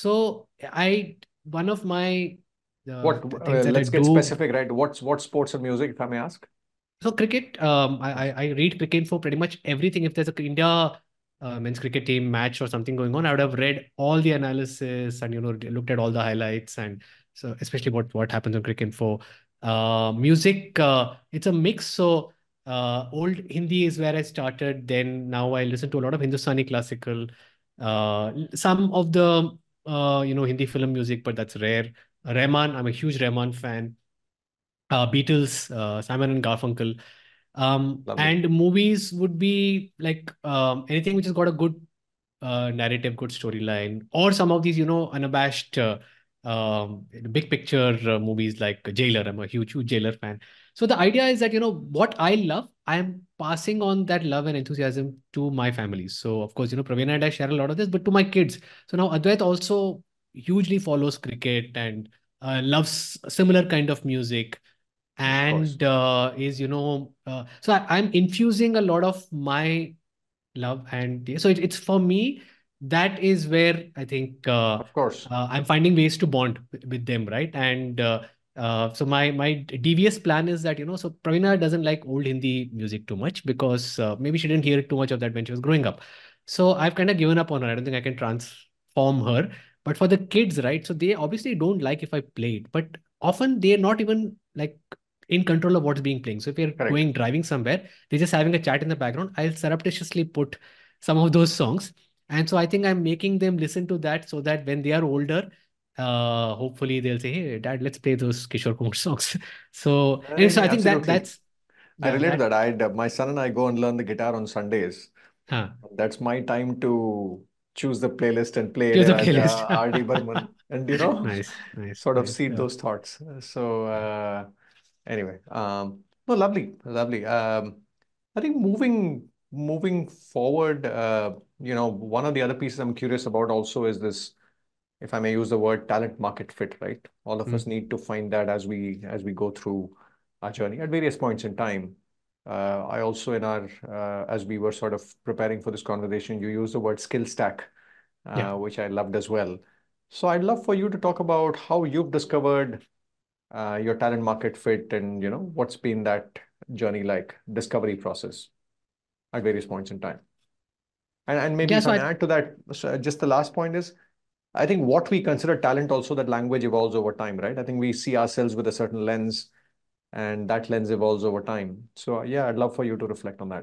Speaker 2: So I one of my uh,
Speaker 1: what
Speaker 2: th- things
Speaker 1: uh,
Speaker 2: that I
Speaker 1: let's get
Speaker 2: do.
Speaker 1: specific, right? What's what sports and music, if I may ask?
Speaker 2: So cricket, um, I, I I read cricket for pretty much everything. If there's a India uh, men's cricket team match or something going on, I would have read all the analysis and you know looked at all the highlights and so especially what what happens on cricket for uh, music. Uh, it's a mix. So uh, old Hindi is where I started. Then now I listen to a lot of Hindustani classical, uh, some of the uh, you know Hindi film music, but that's rare. Rahman, I'm a huge Rahman fan. Uh, Beatles, uh, Simon and Garfunkel. Um,
Speaker 1: Lovely.
Speaker 2: and movies would be like um, anything which has got a good uh, narrative, good storyline, or some of these, you know, unabashed uh, um, big picture uh, movies like Jailer. I'm a huge, huge Jailer fan. So the idea is that, you know, what I love, I'm passing on that love and enthusiasm to my family. So, of course, you know, Praveen and I share a lot of this, but to my kids. So now Advait also hugely follows cricket and uh, loves similar kind of music
Speaker 1: Of course.
Speaker 2: and uh, is you know uh, so I, I'm infusing a lot of my love and so it, it's for me that is where I think uh,
Speaker 1: Of course.
Speaker 2: uh, I'm finding ways to bond with, with them, right? And uh, uh, so my my devious plan is that you know so Pravina doesn't like old Hindi music too much because uh, maybe she didn't hear too much of that when she was growing up. So I've kind of given up on her. I don't think I can transform her. But for the kids, right? So they obviously don't like if I play it, but often they're not even like in control of what's being playing. So if you're
Speaker 1: Correct.
Speaker 2: going driving somewhere, they're just having a chat in the background. I'll surreptitiously put some of those songs. And so I think I'm making them listen to that so that when they are older, uh, hopefully they'll say, "Hey, Dad, let's play those Kishore Kumar songs." So,
Speaker 1: Uh,
Speaker 2: and so I think that
Speaker 1: absolutely.
Speaker 2: that's
Speaker 1: I
Speaker 2: yeah,
Speaker 1: relate to
Speaker 2: that
Speaker 1: that. I my son and I go and learn the guitar on Sundays.
Speaker 2: huh.
Speaker 1: That's my time to choose the playlist and play
Speaker 2: Choose the playlist.
Speaker 1: Ilaiyaraaja, R D. Burman, and you know,
Speaker 2: Nice, nice,
Speaker 1: sort of
Speaker 2: nice.
Speaker 1: seed
Speaker 2: Yeah.
Speaker 1: those thoughts. So uh, anyway, um, no, lovely, lovely. Um, I think moving moving forward, uh, you know, one of the other pieces I'm curious about also is this, if I may use the word talent market fit, right? All of us
Speaker 2: Mm,
Speaker 1: need to find that as we as we go through our journey at various points in time. Uh, I also, in our, uh, as we were sort of preparing for this conversation, you used the word skill stack,
Speaker 2: Yeah.
Speaker 1: uh, which I loved as well. So I'd love for you to talk about how you've discovered uh, your talent market fit and, you know, what's been that journey like, discovery process at various points in time. And, and maybe
Speaker 2: Yeah.
Speaker 1: if
Speaker 2: So
Speaker 1: I
Speaker 2: I,
Speaker 1: may add to that, so just the last point is, I think what we consider talent also, that language evolves over time, right? I think we see ourselves with a certain lens, and that lens evolves over time. So yeah, I'd love for you to reflect on that.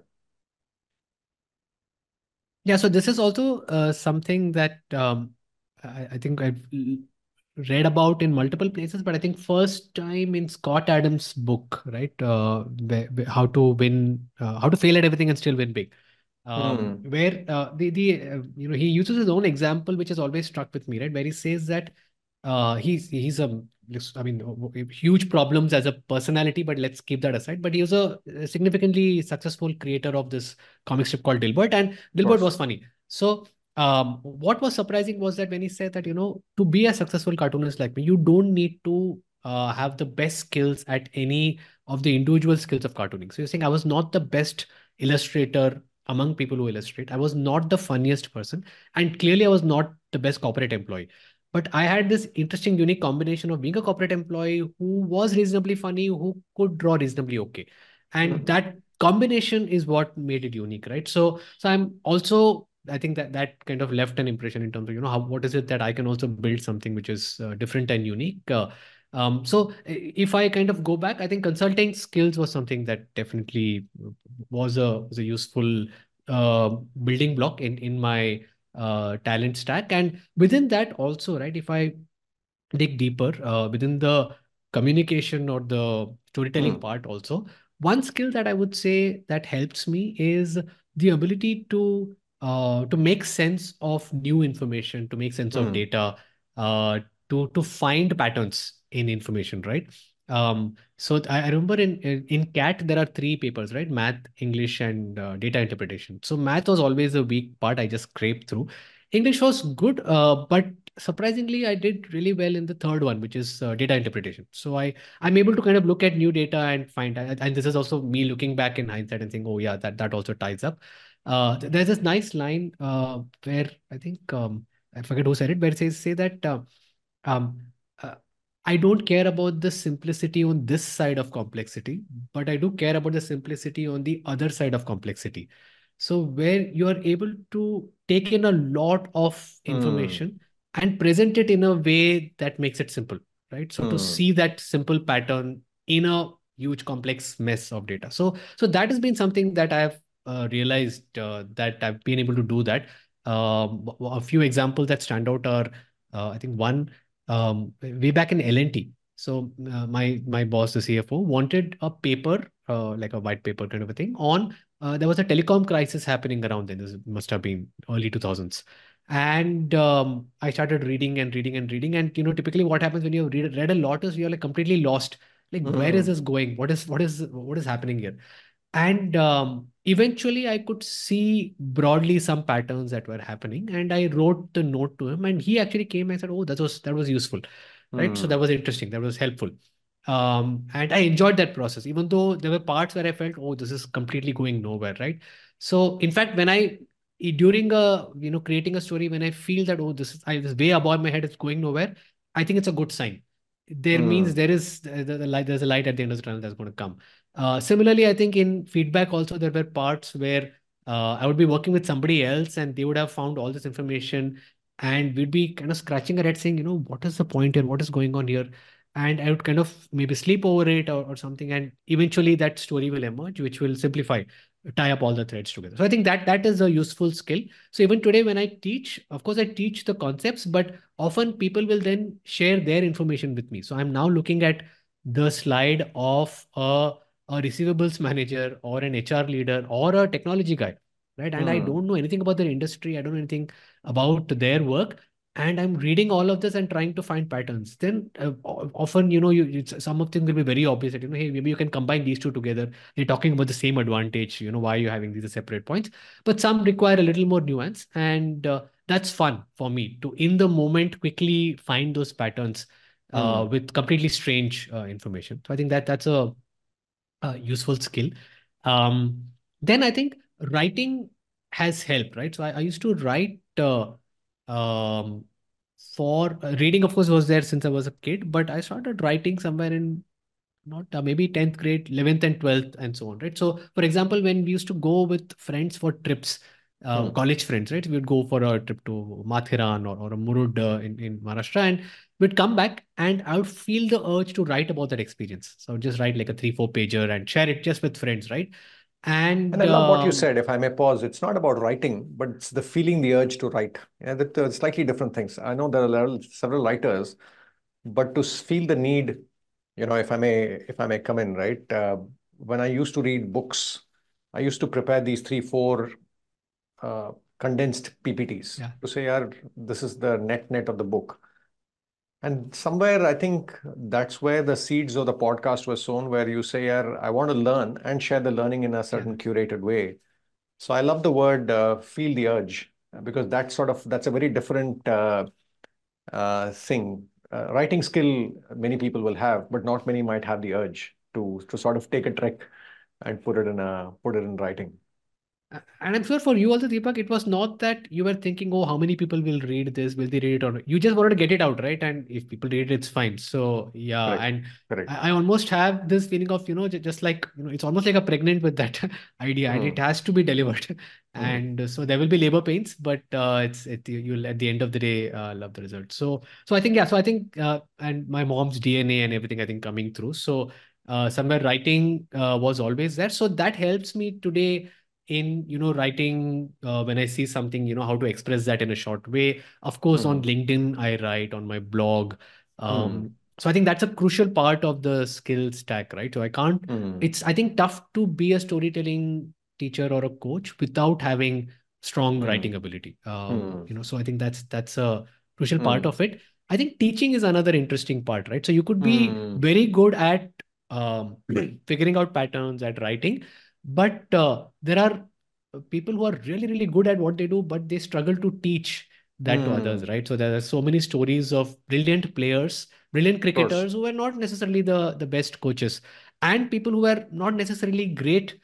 Speaker 2: yeah. So this is also uh, something that um, I, I think I've l- read about in multiple places, but I think first time in Scott Adams' book, right? Uh, where, where- how to win, uh, how to fail at everything and still win big. Um,
Speaker 1: Hmm.
Speaker 2: where uh, the the uh, you know he uses his own example, which has always struck with me, right? Where he says that uh, he's he's a I mean w- w- huge problems as a personality, but let's keep that aside. But he was a a significantly successful creator of this comic strip called Dilbert, and
Speaker 1: Of
Speaker 2: Dilbert
Speaker 1: course.
Speaker 2: was funny. So um, what was surprising was that when he said that, you know, to be a successful cartoonist like me, you don't need to uh, have the best skills at any of the individual skills of cartooning. So you're saying I was not the best illustrator among people who illustrate. I was not the funniest person, and clearly I was not the best corporate employee. But I had this interesting, unique combination of being a corporate employee who was reasonably funny, who could draw reasonably okay, and
Speaker 1: Mhm.
Speaker 2: that combination is what made it unique, right? So, so I'm also, I think that that kind of left an impression in terms of, you know, how what is it that I can also build something which is uh, different and unique. Uh, um, so i- if I kind of go back, I think consulting skills was something that definitely was a was a useful uh, building block in in my uh, talent stack. And within that also, right, if I dig deeper uh, within the communication or the storytelling
Speaker 1: Hmm.
Speaker 2: part also, one skill that I would say that helps me is the ability to uh, to make sense of new information, to make sense of
Speaker 1: Hmm.
Speaker 2: data, uh, to to find patterns in information, right? Um, so I, I remember in, in in C A T there are three papers, right? Math, English, and uh, data interpretation. So math was always a weak part. I just scraped through. English was good, uh, but surprisingly, I did really well in the third one, which is uh, data interpretation. So I I'm able to kind of look at new data and find, and and this is also me looking back in hindsight and saying, oh yeah, that that also ties up. Uh, th- there's this nice line uh, where I think um, I forget who said it, but it says say that uh, um, uh, I don't care about the simplicity on this side of complexity, but I do care about the simplicity on the other side of complexity. So where you are able to take in a lot of
Speaker 1: Hmm.
Speaker 2: information and present it in a way that makes it simple, right? So to
Speaker 1: Hmm.
Speaker 2: see that simple pattern in a huge complex mess of data. So so that has been something that I have uh, realized uh, that I've been able to do that. Um, a few examples that stand out are, uh, I think one um, way back in L and T. So uh, my my boss, the C F O, wanted a paper, uh, like a white paper kind of a thing, on uh, there was a telecom crisis happening around then. This must have been early two thousands. And um, I started reading and reading and reading. And you know, typically what happens when you read read a lot is you're like completely lost. Like, where is
Speaker 1: Hmm.
Speaker 2: this going? What is what is what is happening here? And um, eventually I could see broadly some patterns that were happening, and I wrote the note to him, and he actually came and said, oh, that was that was useful, right? So that
Speaker 1: Hmm.
Speaker 2: was interesting, that was helpful. Um, and I enjoyed that process, even though there were parts where I felt, oh, this is completely going nowhere, right? So in fact, when I during a you know creating a story, when I feel that, oh, this is I this way above my head, it's going nowhere, I think it's a good sign. There means
Speaker 1: Hmm.
Speaker 2: there is the, the, the light there's a light at the end of the tunnel that's going to come. Uh, similarly, I think in feedback also there were parts where uh, I would be working with somebody else and they would have found all this information, and we'd be kind of scratching our head saying, you know, what is the point here? What is going on here? And I would kind of maybe sleep over it, or, or something. And eventually that story will emerge, which will simplify, tie up all the threads together. So I think that that is a useful skill. So even today when I teach, of course, I teach the concepts, but often people will then share their information with me. So I'm now looking at the slide of a a receivables manager or an H R leader or a technology guy, right? And I
Speaker 1: Hmm.
Speaker 2: don't know anything about their industry. I don't know anything about their work. And I'm reading all of this and trying to find patterns. Then uh, o- often, you know, you, it's, some of them will be very obvious that, you know, hey, maybe you can combine these two together. They're talking about the same advantage, you know, why are you having these separate points? But some require a little more nuance. And uh, that's fun for me to, in the moment, quickly find those patterns uh,
Speaker 1: Hmm.
Speaker 2: with completely strange uh, information. So I think that that's a uh, useful skill. Um, then I think writing has helped, right? So I, I used to write uh, um, for uh, reading, of course, was there since I was a kid, but I started writing somewhere in not uh, maybe tenth grade, eleventh and twelfth, and so on, right? So, for example, when we used to go with friends for trips, uh,
Speaker 1: Hmm.
Speaker 2: college friends, right? We would go for a trip to Mathiran or, or a Murud uh, in, in Maharashtra, and we'd come back and I would feel the urge to write about that experience. So I would just write like a three, four pager and share it just with friends, right?
Speaker 1: And I
Speaker 2: And
Speaker 1: love what you
Speaker 2: um,
Speaker 1: said, if I may pause. It's not about writing, but it's the feeling, the urge to write. Yeah, that uh, slightly different things. I know there are level- several writers, but to s- feel the need, you know, if I may, if I may come in, right? Uh, when I used to read books, I used to prepare these three, four uh, condensed P P Ts
Speaker 2: yeah,
Speaker 1: to say, yeah, this is the net net of the book. And somewhere I think that's where the seeds of the podcast were sown, where you say, yeah, I want to learn and share the learning in a
Speaker 2: yeah.
Speaker 1: certain curated way. So I love the word uh, feel the urge uh, because that's sort of that's a very different uh, uh, thing. Uh, writing skill many people will have, but not many might have the urge to to sort of take a trek and put it in a put it in writing.
Speaker 2: A- And I'm sure for you also, Deepak, it was not that you were thinking, oh, how many people will read this? Will they read it or not? You just wanted to get it out, right? And if people read it, it's fine. So yeah,
Speaker 1: Correct.
Speaker 2: and
Speaker 1: Correct.
Speaker 2: I, I almost have this feeling of, you know, ju- just like, you know, it's almost like a pregnant with that idea, and it
Speaker 1: Hmm.
Speaker 2: has to be delivered.
Speaker 1: Hmm.
Speaker 2: And so there will be labor pains, but uh, it's it, you- you'll at the end of the day uh, love the result. So so I think yeah, so I think uh, and my mom's D N A and everything I think coming through. So uh, somewhere writing uh, was always there. So that helps me today in you know writing uh, when I see something, you know how to express that in a short way. Of course, on
Speaker 1: Hmm.
Speaker 2: LinkedIn I write, on my blog.
Speaker 1: Hmm.
Speaker 2: um, so I think that's a crucial part of the skill stack, right? So I can't
Speaker 1: Hmm.
Speaker 2: it's I think tough to be a storytelling teacher or a coach without having strong
Speaker 1: Hmm.
Speaker 2: writing ability. Um,
Speaker 1: Hmm.
Speaker 2: you know so I think that's that's a crucial part
Speaker 1: Hmm.
Speaker 2: of it. I think teaching is another interesting part, right? So you could be
Speaker 1: Hmm.
Speaker 2: very good at um, figuring out patterns at writing, but uh, there are uh, people who are really, really good at what they do, but they struggle to teach that to others,
Speaker 1: Hmm.
Speaker 2: right? So there are so many stories of brilliant players, brilliant
Speaker 1: Of course.
Speaker 2: cricketers who were not necessarily the, the best coaches, and people who were not necessarily great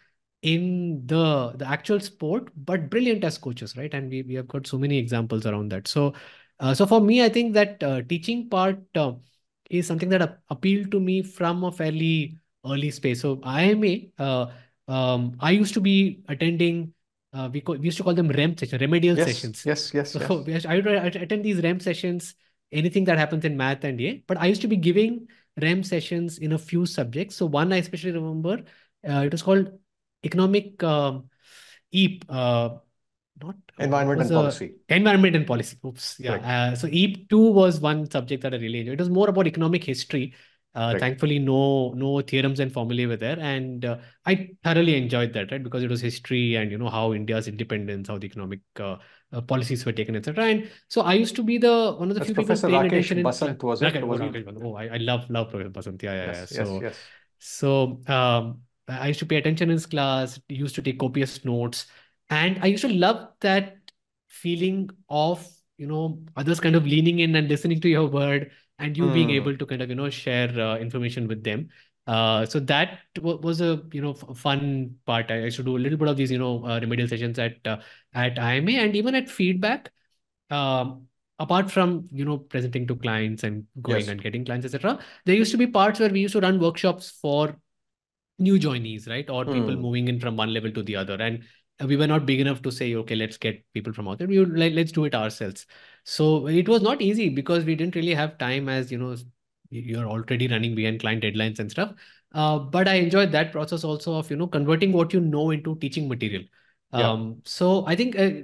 Speaker 2: in the the actual sport, but brilliant as coaches, right? And we, we have got so many examples around that. So, uh, so for me, I think that uh, teaching part uh, is something that ap- appealed to me from a fairly early space. So I am a uh, um, I used to be attending, uh, we, co- we used to call them R E M sessions, remedial
Speaker 1: Yes.
Speaker 2: sessions.
Speaker 1: Yes. Yes.
Speaker 2: So
Speaker 1: Yes.
Speaker 2: we used- I would uh, attend these R E M sessions, anything that happens in math and A. But I used to be giving R E M sessions in a few subjects. So one I especially remember, uh, it was called economic um, E A P. Uh, not uh, what
Speaker 1: Environment
Speaker 2: was
Speaker 1: and
Speaker 2: the
Speaker 1: policy.
Speaker 2: environment and policy. Oops, yeah.
Speaker 1: Correct.
Speaker 2: Uh, so E A P two was one subject that I really enjoyed. It was more about economic history. Uh,
Speaker 1: Correct.
Speaker 2: thankfully, no no theorems and formulae were there, and uh, I thoroughly enjoyed that, right? Because it was history and you know how India's independence, how the economic uh, uh, policies were taken, et cetera. And so I used to be the one of the
Speaker 1: That's
Speaker 2: few people
Speaker 1: Professor
Speaker 2: paying attention
Speaker 1: Rakesh
Speaker 2: in class.
Speaker 1: Basant, was it?
Speaker 2: Rakesh, oh,
Speaker 1: Was he?
Speaker 2: Rakesh, oh, I, I love love Professor Basant. Yeah, yeah, yeah.
Speaker 1: Yes. Yes.
Speaker 2: So
Speaker 1: Yes.
Speaker 2: so um, I used to pay attention in his class. Used to take copious notes, and I used to love that feeling of you know others kind of leaning in and listening to your word, and you being
Speaker 1: Hmm.
Speaker 2: able to kind of you know share uh, information with them. Uh, so that w- was a you know f- fun part. I used to do a little bit of these you know uh, remedial sessions at uh, at I M A and even at feedback. Um, apart from you know presenting to clients and going
Speaker 1: Yes.
Speaker 2: and getting clients, et cetera, there used to be parts where we used to run workshops for new joinees, right? Or people
Speaker 1: Hmm.
Speaker 2: moving in from one level to the other. And uh, we were not big enough to say, okay, let's get people from out there. We would like, let's do it ourselves. So it was not easy because we didn't really have time as, you know, you're already running behind client deadlines and stuff. Uh, but I enjoyed that process also of, you know, converting what you know into teaching material.
Speaker 1: Yeah.
Speaker 2: Um, so I think uh,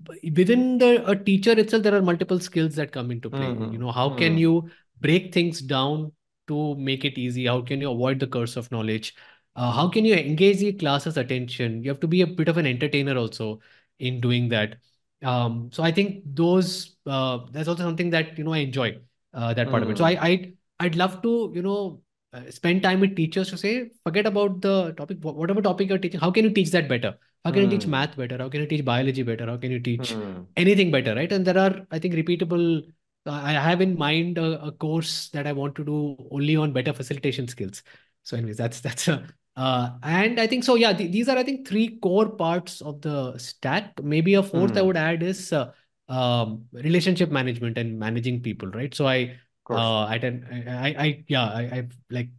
Speaker 2: within the a teacher itself, there are multiple skills that come into play. You
Speaker 1: Hmm.
Speaker 2: know, how can
Speaker 1: Hmm.
Speaker 2: you break things down to make it easy? How can you avoid the curse of knowledge? Uh, how can you engage the class's attention? You have to be a bit of an entertainer also in doing that. Um, so I think those uh, that's also something that you know I enjoy uh, that part of it. So I
Speaker 1: Hmm.
Speaker 2: I I'd love to you know uh, spend time with teachers to say forget about the topic, wh- whatever topic you're teaching. How can you teach that better? How can you teach
Speaker 1: Hmm.
Speaker 2: math better? How can you teach biology better? How can you teach
Speaker 1: Hmm.
Speaker 2: anything better? Right? And there are I think repeatable. I have in mind a, a course that I want to do only on better facilitation skills. So anyways, that's that's a Uh, and I think so. Yeah, th- these are I think three core parts of the stack. Maybe a fourth I
Speaker 1: Hmm.
Speaker 2: would add is uh, um, relationship management and managing people, right? So I,
Speaker 1: Of course.
Speaker 2: uh, I, can- I, I, I yeah, I, I've like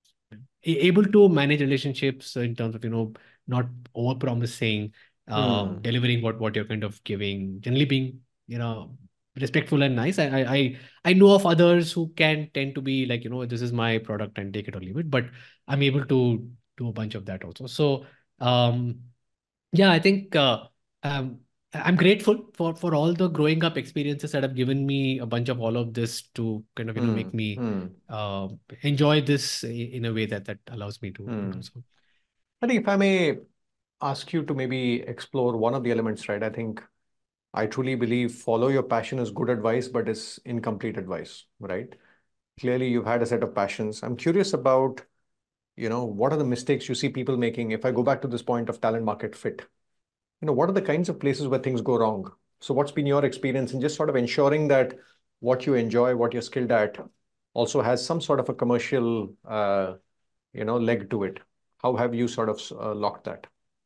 Speaker 2: a- able to manage relationships in terms of you know not over promising, um,
Speaker 1: Hmm.
Speaker 2: delivering what what you're kind of giving, generally being you know respectful and nice. I I I I know of others who can tend to be like you know this is my product and take it or leave it, but I'm able to do a bunch of that also. So um, yeah, I think uh, um, I'm grateful for for all the growing up experiences that have given me a bunch of all of this to kind of you know
Speaker 1: Hmm.
Speaker 2: make me
Speaker 1: Hmm.
Speaker 2: uh, enjoy this i- in a way that that allows me to to
Speaker 1: Hmm.
Speaker 2: do so.
Speaker 1: I think if I may ask you to maybe explore one of the elements, right? I think I truly believe follow your passion is good advice, but it's incomplete advice, right? Clearly, you've had a set of passions. I'm curious about, you know, what are the mistakes you see people making? If I go back to this point of talent market fit, you know, what are the kinds of places where things go wrong? So, what's been your experience in just sort of ensuring that what you enjoy, what you're skilled at, also has some sort of a commercial, uh, you know, leg to it? How have you sort of uh, locked that?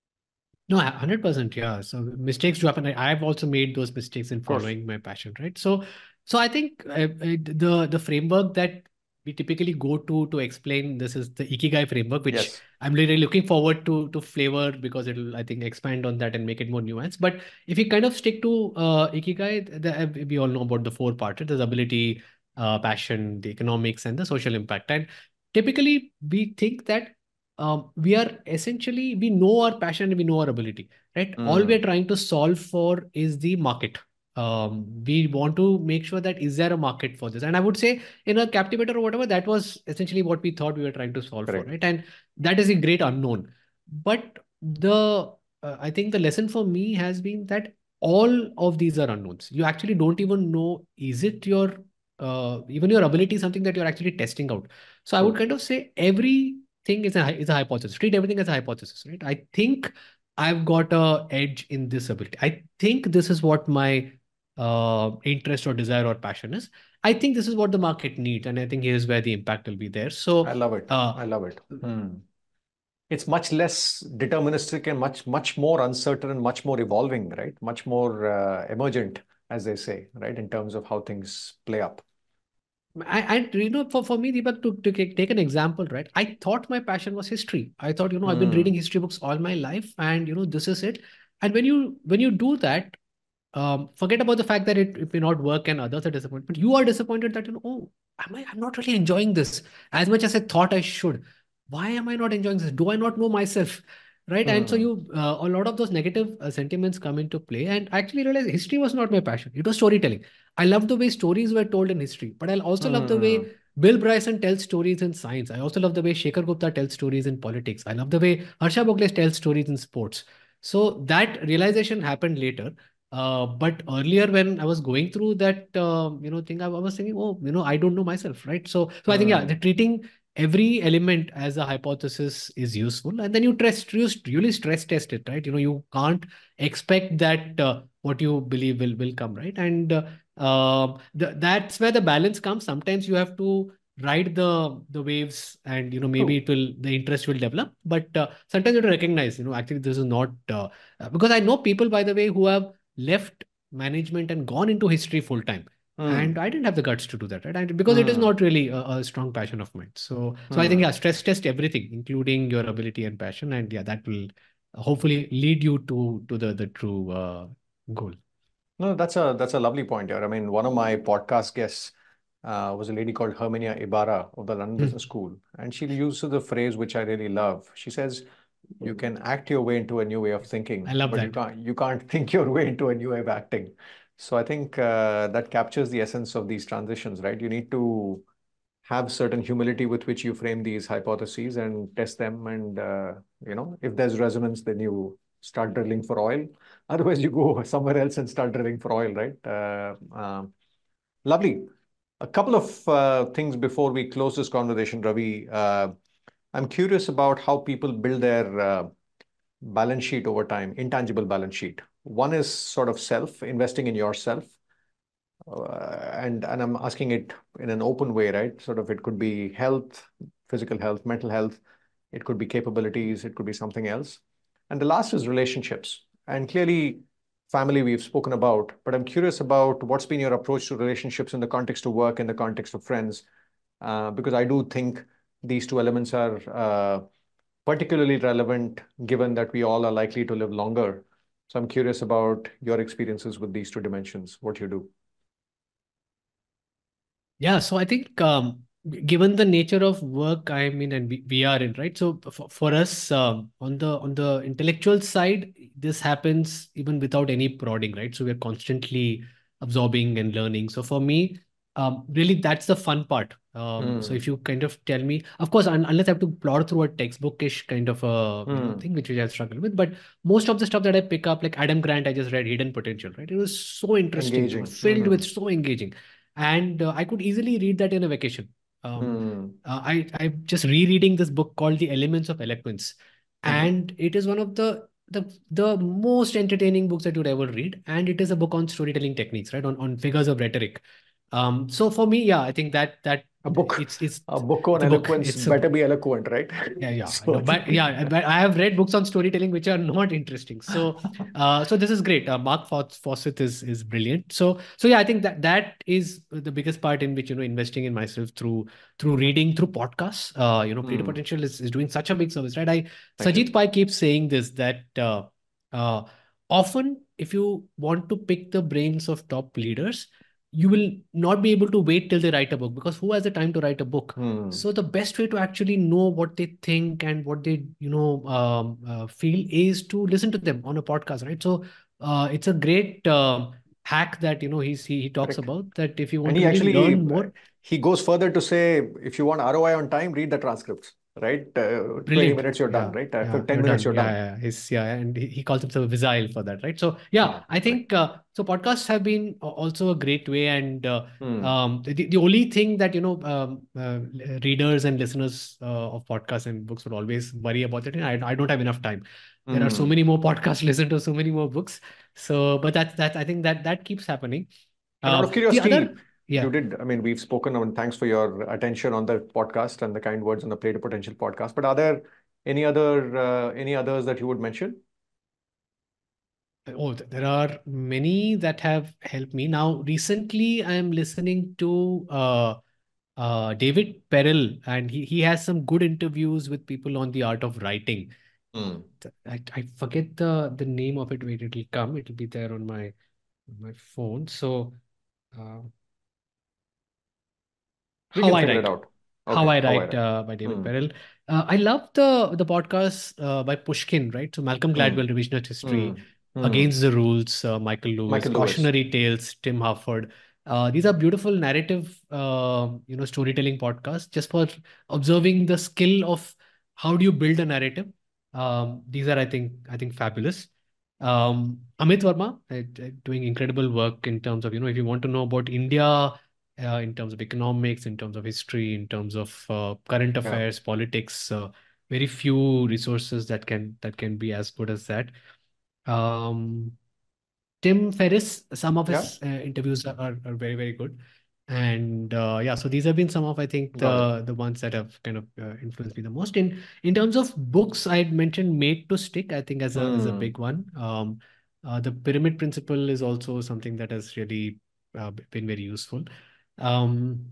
Speaker 2: No, one hundred percent. Yeah. So mistakes do happen. I, I've also made those mistakes in
Speaker 1: Of course.
Speaker 2: following my passion, right? So, so I think uh, uh, the the framework that we typically go to to explain this is the Ikigai framework, which
Speaker 1: Yes.
Speaker 2: I'm really looking forward to to flavor because it'll I think expand on that and make it more nuanced. But if you kind of stick to uh, Ikigai, the, uh, we all know about the four parts: the ability, uh, passion, the economics, and the social impact. And typically, we think that um, we are essentially we know our passion and we know our ability, right? All we are
Speaker 1: Mm,
Speaker 2: trying to solve for is the market. Um, we want to make sure that is there a market for this, and I would say in a captivator or whatever, that was essentially what we thought we were trying to solve for,
Speaker 1: correct.
Speaker 2: right? And that is a great unknown. But the uh, I think the lesson for me has been that all of these are unknowns. You actually don't even know is it your uh, even your ability is something that you're actually testing out. So I would
Speaker 1: True.
Speaker 2: kind of say every thing is a is a hypothesis. Treat everything as a hypothesis, right? I think I've got a edge in this ability. I think this is what my uh, interest or desire or passion is. I think this is what the market needs, and I think here's where the impact will be there.
Speaker 1: I
Speaker 2: So,
Speaker 1: love it.
Speaker 2: uh,
Speaker 1: I love it. Hmm. It's much less deterministic and much, much more uncertain and much more evolving, right? Much more uh, emergent, as they say, right? In terms of how things play up.
Speaker 2: I, and you know, for, for me, Deepak, to, to take take an example, right? I thought my passion was history. I thought, you know, I've been reading
Speaker 1: Hmm.
Speaker 2: history books all my life, and you know, this is it. And when you when you do that, um, forget about the fact that it, it may not work and others are disappointed, but you are disappointed that, you know, oh, am I, I'm not really enjoying this as much as I thought I should. Why am I not enjoying this? Do I not know myself? Right. And so
Speaker 1: Hmm.
Speaker 2: you, uh, a lot of those negative uh, sentiments come into play. And I actually realized history was not my passion. It was storytelling. I love the way stories were told in history, but I also love the way
Speaker 1: Hmm.
Speaker 2: Bill Bryson tells stories in science. I also love the way Shekhar Gupta tells stories in politics. I love the way Harsha Bhogale tells stories in sports. So that realization happened later. Uh, but earlier, when I was going through that, uh, you know, thing, I, I was thinking, oh, you know, I don't know myself, right? So, so I think, yeah, the
Speaker 1: Hmm.
Speaker 2: treating every element as a hypothesis is useful, and then you test, you really stress test it, right? You know, you can't expect that uh, what you believe will will come, right? And uh, um, the, that's where the balance comes. Sometimes you have to ride the the waves, and you know, maybe
Speaker 1: True.
Speaker 2: it will the interest will develop. But uh, sometimes you have to recognize, you know, actually this is not uh, uh, because I know people, by the way, who have left management and gone into history full time. And
Speaker 1: Hmm.
Speaker 2: I didn't have the guts to do that, right? And because it is
Speaker 1: Hmm.
Speaker 2: not really a, a strong passion of mine. So, so I think, yeah,
Speaker 1: Hmm.
Speaker 2: stress test everything, including your ability and passion, and yeah, that will hopefully lead you to to the the true uh, goal.
Speaker 1: No, that's a that's a lovely point here. I mean, one of my podcast guests uh, was a lady called Herminia Ibarra of the London
Speaker 2: Hmm.
Speaker 1: Business School, and she uses the phrase which I really love. She says, "You can act your way into a new way of
Speaker 2: I
Speaker 1: thinking,
Speaker 2: love
Speaker 1: but you
Speaker 2: that.
Speaker 1: can't you can't think your way into a new way of acting." So I think uh, that captures the essence of these transitions, right? You need to have certain humility with which you frame these hypotheses and test them. And, uh, you know, if there's resonance, then you start drilling for oil. Otherwise, you go somewhere else and start drilling for oil, right? Uh, uh, lovely. A couple of uh, things before we close this conversation, Ravi. Uh, I'm curious about how people build their uh, balance sheet over time, intangible balance sheet. One is sort of self, investing in yourself. Uh, and and I'm asking it in an open way, right? Sort of it could be health, physical health, mental health. it could be capabilities, it could be something else. And the last is relationships. And clearly, family we've spoken about, but I'm curious about what's been your approach to relationships in the context of work, in the context of friends, uh, because I do think these two elements are uh, particularly relevant given that we all are likely to live longer. So I'm curious about your experiences with these two dimensions, what you do.
Speaker 2: Yeah, so I think um, g- given the nature of work, I mean, and we, we are in, right? So for, for us, um, on the on the intellectual side, this happens even without any prodding, right? So we're constantly absorbing and learning. So for me, um, really, that's the fun part. Um, so if
Speaker 1: Hmm.
Speaker 2: you kind of tell me, of course, un unless I have to plod through a textbookish kind of a you know
Speaker 1: Hmm.
Speaker 2: thing, which I struggle with, but most of the stuff that I pick up, like Adam Grant, I just read Hidden Potential, right? It was so interesting. It was
Speaker 1: Engaging.
Speaker 2: filled
Speaker 1: Hmm.
Speaker 2: with so engaging, and uh, I could easily read that in a vacation. Um,
Speaker 1: Hmm.
Speaker 2: uh, I I'm just rereading this book called The Elements of Eloquence,
Speaker 1: Hmm.
Speaker 2: and it is one of the the the most entertaining books that you'd ever read, and it is a book on storytelling techniques, right? On on figures of rhetoric. Um, so for me, yeah, I think that that
Speaker 1: A book,
Speaker 2: it's it's
Speaker 1: a book on
Speaker 2: it's a book.
Speaker 1: eloquence
Speaker 2: It's a
Speaker 1: better be eloquent, right?
Speaker 2: yeah, yeah, I
Speaker 1: So
Speaker 2: know, but yeah, but I have read books on storytelling which are not interesting. So, uh, so this is great. Uh, Mark Fawc- Fawcett is is brilliant. So, so yeah, I think that that is the biggest part in which you know investing in myself through through reading, through podcasts. Uh, you know, Play to
Speaker 1: Hmm.
Speaker 2: Potential is, is doing such a big service, right? I
Speaker 1: Thank you.
Speaker 2: Sajid Pai keeps saying this that uh, uh, often if you want to pick the brains of top leaders, you will not be able to wait till they write a book, because who has the time to write a book?
Speaker 1: Hmm.
Speaker 2: So the best way to actually know what they think and what they, you know, um, uh, feel is to listen to them on a podcast, right? So uh, it's a great um hack that you know he's, he he talks
Speaker 1: Correct.
Speaker 2: about, that if you want
Speaker 1: And
Speaker 2: to
Speaker 1: he
Speaker 2: really
Speaker 1: actually
Speaker 2: learn more.
Speaker 1: he goes further to say, if you want R O I on time, read the transcripts, right? Uh, twenty
Speaker 2: Brilliant.
Speaker 1: minutes, you're done,
Speaker 2: Yeah.
Speaker 1: right? Uh,
Speaker 2: Yeah.
Speaker 1: ten
Speaker 2: You're
Speaker 1: minutes,
Speaker 2: done.
Speaker 1: you're
Speaker 2: Yeah.
Speaker 1: done.
Speaker 2: Yeah. He's, yeah. And he, he calls himself a Visile for that. Right. So,
Speaker 1: Yeah,
Speaker 2: yeah, I
Speaker 1: right.
Speaker 2: think uh, so. Podcasts have been a- also a great way. And uh,
Speaker 1: Hmm.
Speaker 2: um, the, the only thing that, you know, um, uh, readers and listeners uh, of podcasts and books would always worry about it. And I, I don't have enough time. There are so
Speaker 1: Hmm.
Speaker 2: many more podcasts to listen to, so many more books. So, but that's, that's, I think that that keeps happening.
Speaker 1: And out
Speaker 2: Um,
Speaker 1: of
Speaker 2: the
Speaker 1: curiosity,
Speaker 2: other,
Speaker 1: you
Speaker 2: yeah.
Speaker 1: did, I mean, we've spoken, and thanks for your attention on the podcast and the kind words on the Play to Potential podcast. But are there any other uh, any others that you would mention?
Speaker 2: Oh, th- there are many that have helped me. Now, recently, I am listening to uh, uh, David Perel, and he, he has some good interviews with people on the art of writing.
Speaker 1: Hmm.
Speaker 2: Th- I, I forget the the name of it. Wait, it'll come. It'll be there on my on my phone. So, uh,
Speaker 1: We
Speaker 2: How
Speaker 1: can
Speaker 2: I
Speaker 1: figure it
Speaker 2: Write.
Speaker 1: out.
Speaker 2: How
Speaker 1: Okay,
Speaker 2: I
Speaker 1: how I
Speaker 2: Write
Speaker 1: write.
Speaker 2: uh, by David
Speaker 1: Hmm.
Speaker 2: Perel. Uh, I love the the podcast uh, by Pushkin, right? So Malcolm
Speaker 1: Hmm.
Speaker 2: Gladwell, Revisionist
Speaker 1: Hmm.
Speaker 2: History,
Speaker 1: Hmm.
Speaker 2: Against the Rules, uh, Michael Lewis,
Speaker 1: Michael Lewis.
Speaker 2: Cautionary Tales, Tim Harford. Uh, these are beautiful narrative, uh, you know, storytelling podcasts, just for observing the skill of how do you build a narrative. Um, these are, I think, I think fabulous. Um, Amit Verma, uh, uh, doing incredible work in terms of, you know, if you want to know about India, uh, in terms of economics, in terms of history, in terms of uh, current
Speaker 1: Yeah.
Speaker 2: affairs, politics. Uh, very few resources that can that can be as good as that. Um, Tim Ferriss, some of
Speaker 1: Yeah.
Speaker 2: his uh, interviews are, are, are very very good, and uh, yeah, so these have been some of I think
Speaker 1: Got it.
Speaker 2: the the ones that have kind of uh, influenced me the most. In in terms of books, I'd mentioned Made to Stick. I think as a as a
Speaker 1: Hmm.
Speaker 2: big one. Um, uh, the Pyramid Principle is also something that has really uh, been very useful. Um,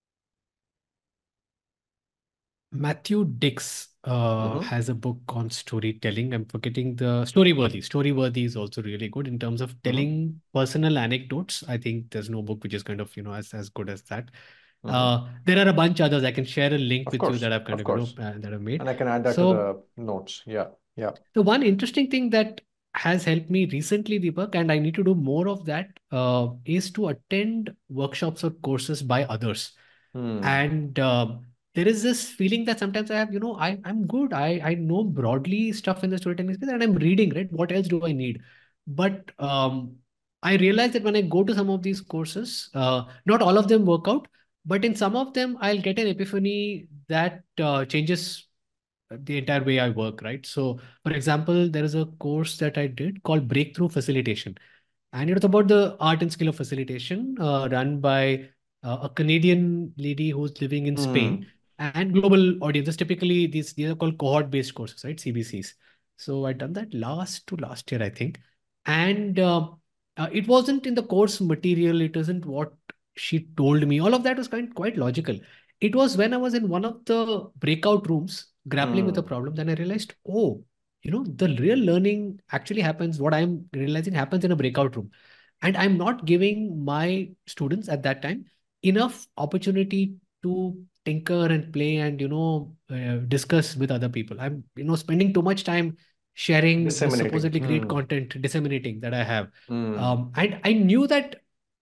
Speaker 2: Matthew Dix uh,
Speaker 1: Hmm.
Speaker 2: has a book on storytelling. I'm forgetting the Storyworthy. Storyworthy is also really good in terms of
Speaker 1: Hmm.
Speaker 2: telling personal anecdotes. I think there's no book which is kind of, you know, as, as good as that.
Speaker 1: Hmm.
Speaker 2: Uh, there are a bunch others. I can share a link
Speaker 1: Of
Speaker 2: with you
Speaker 1: course.
Speaker 2: that I've kind
Speaker 1: Of
Speaker 2: of, you know,
Speaker 1: course.
Speaker 2: uh, that I've made.
Speaker 1: And I can add that to
Speaker 2: So
Speaker 1: the notes. Yeah. Yeah.
Speaker 2: the one interesting thing that has helped me recently, Deepak, and I need to do more of that, uh, is to attend workshops or courses by others.
Speaker 1: Hmm.
Speaker 2: And um, there is this feeling that sometimes I have, you know, I, I'm good. I, I know broadly stuff in the storytelling space and I'm reading, right? What else do I need? But um, I realize that when I go to some of these courses, uh, not all of them work out, but in some of them, I'll get an epiphany that uh, changes the entire way I work, right? So, for example, there is a course that I did called Breakthrough Facilitation, and it was about the art and skill of facilitation, uh, run by uh, a Canadian lady who's living in
Speaker 1: Hmm.
Speaker 2: Spain. and global audiences. Typically, these these are called cohort-based courses, right? C B Cs. So I done that last to last year, I think, and uh, uh, it wasn't in the course material. It isn't what she told me. All of that was kind quite logical. It was when I was in one of the breakout rooms grappling with a
Speaker 1: Mm.
Speaker 2: problem, then I realized, oh, you know, the real learning actually happens. What I'm realizing happens in a breakout room, and I'm not giving my students at that time enough opportunity to tinker and play and you know uh, discuss with other people. I'm you know spending too much time sharing the
Speaker 1: Disseminating.
Speaker 2: supposedly great
Speaker 1: Hmm.
Speaker 2: content, disseminating that I have.
Speaker 1: Hmm.
Speaker 2: Um, and I knew that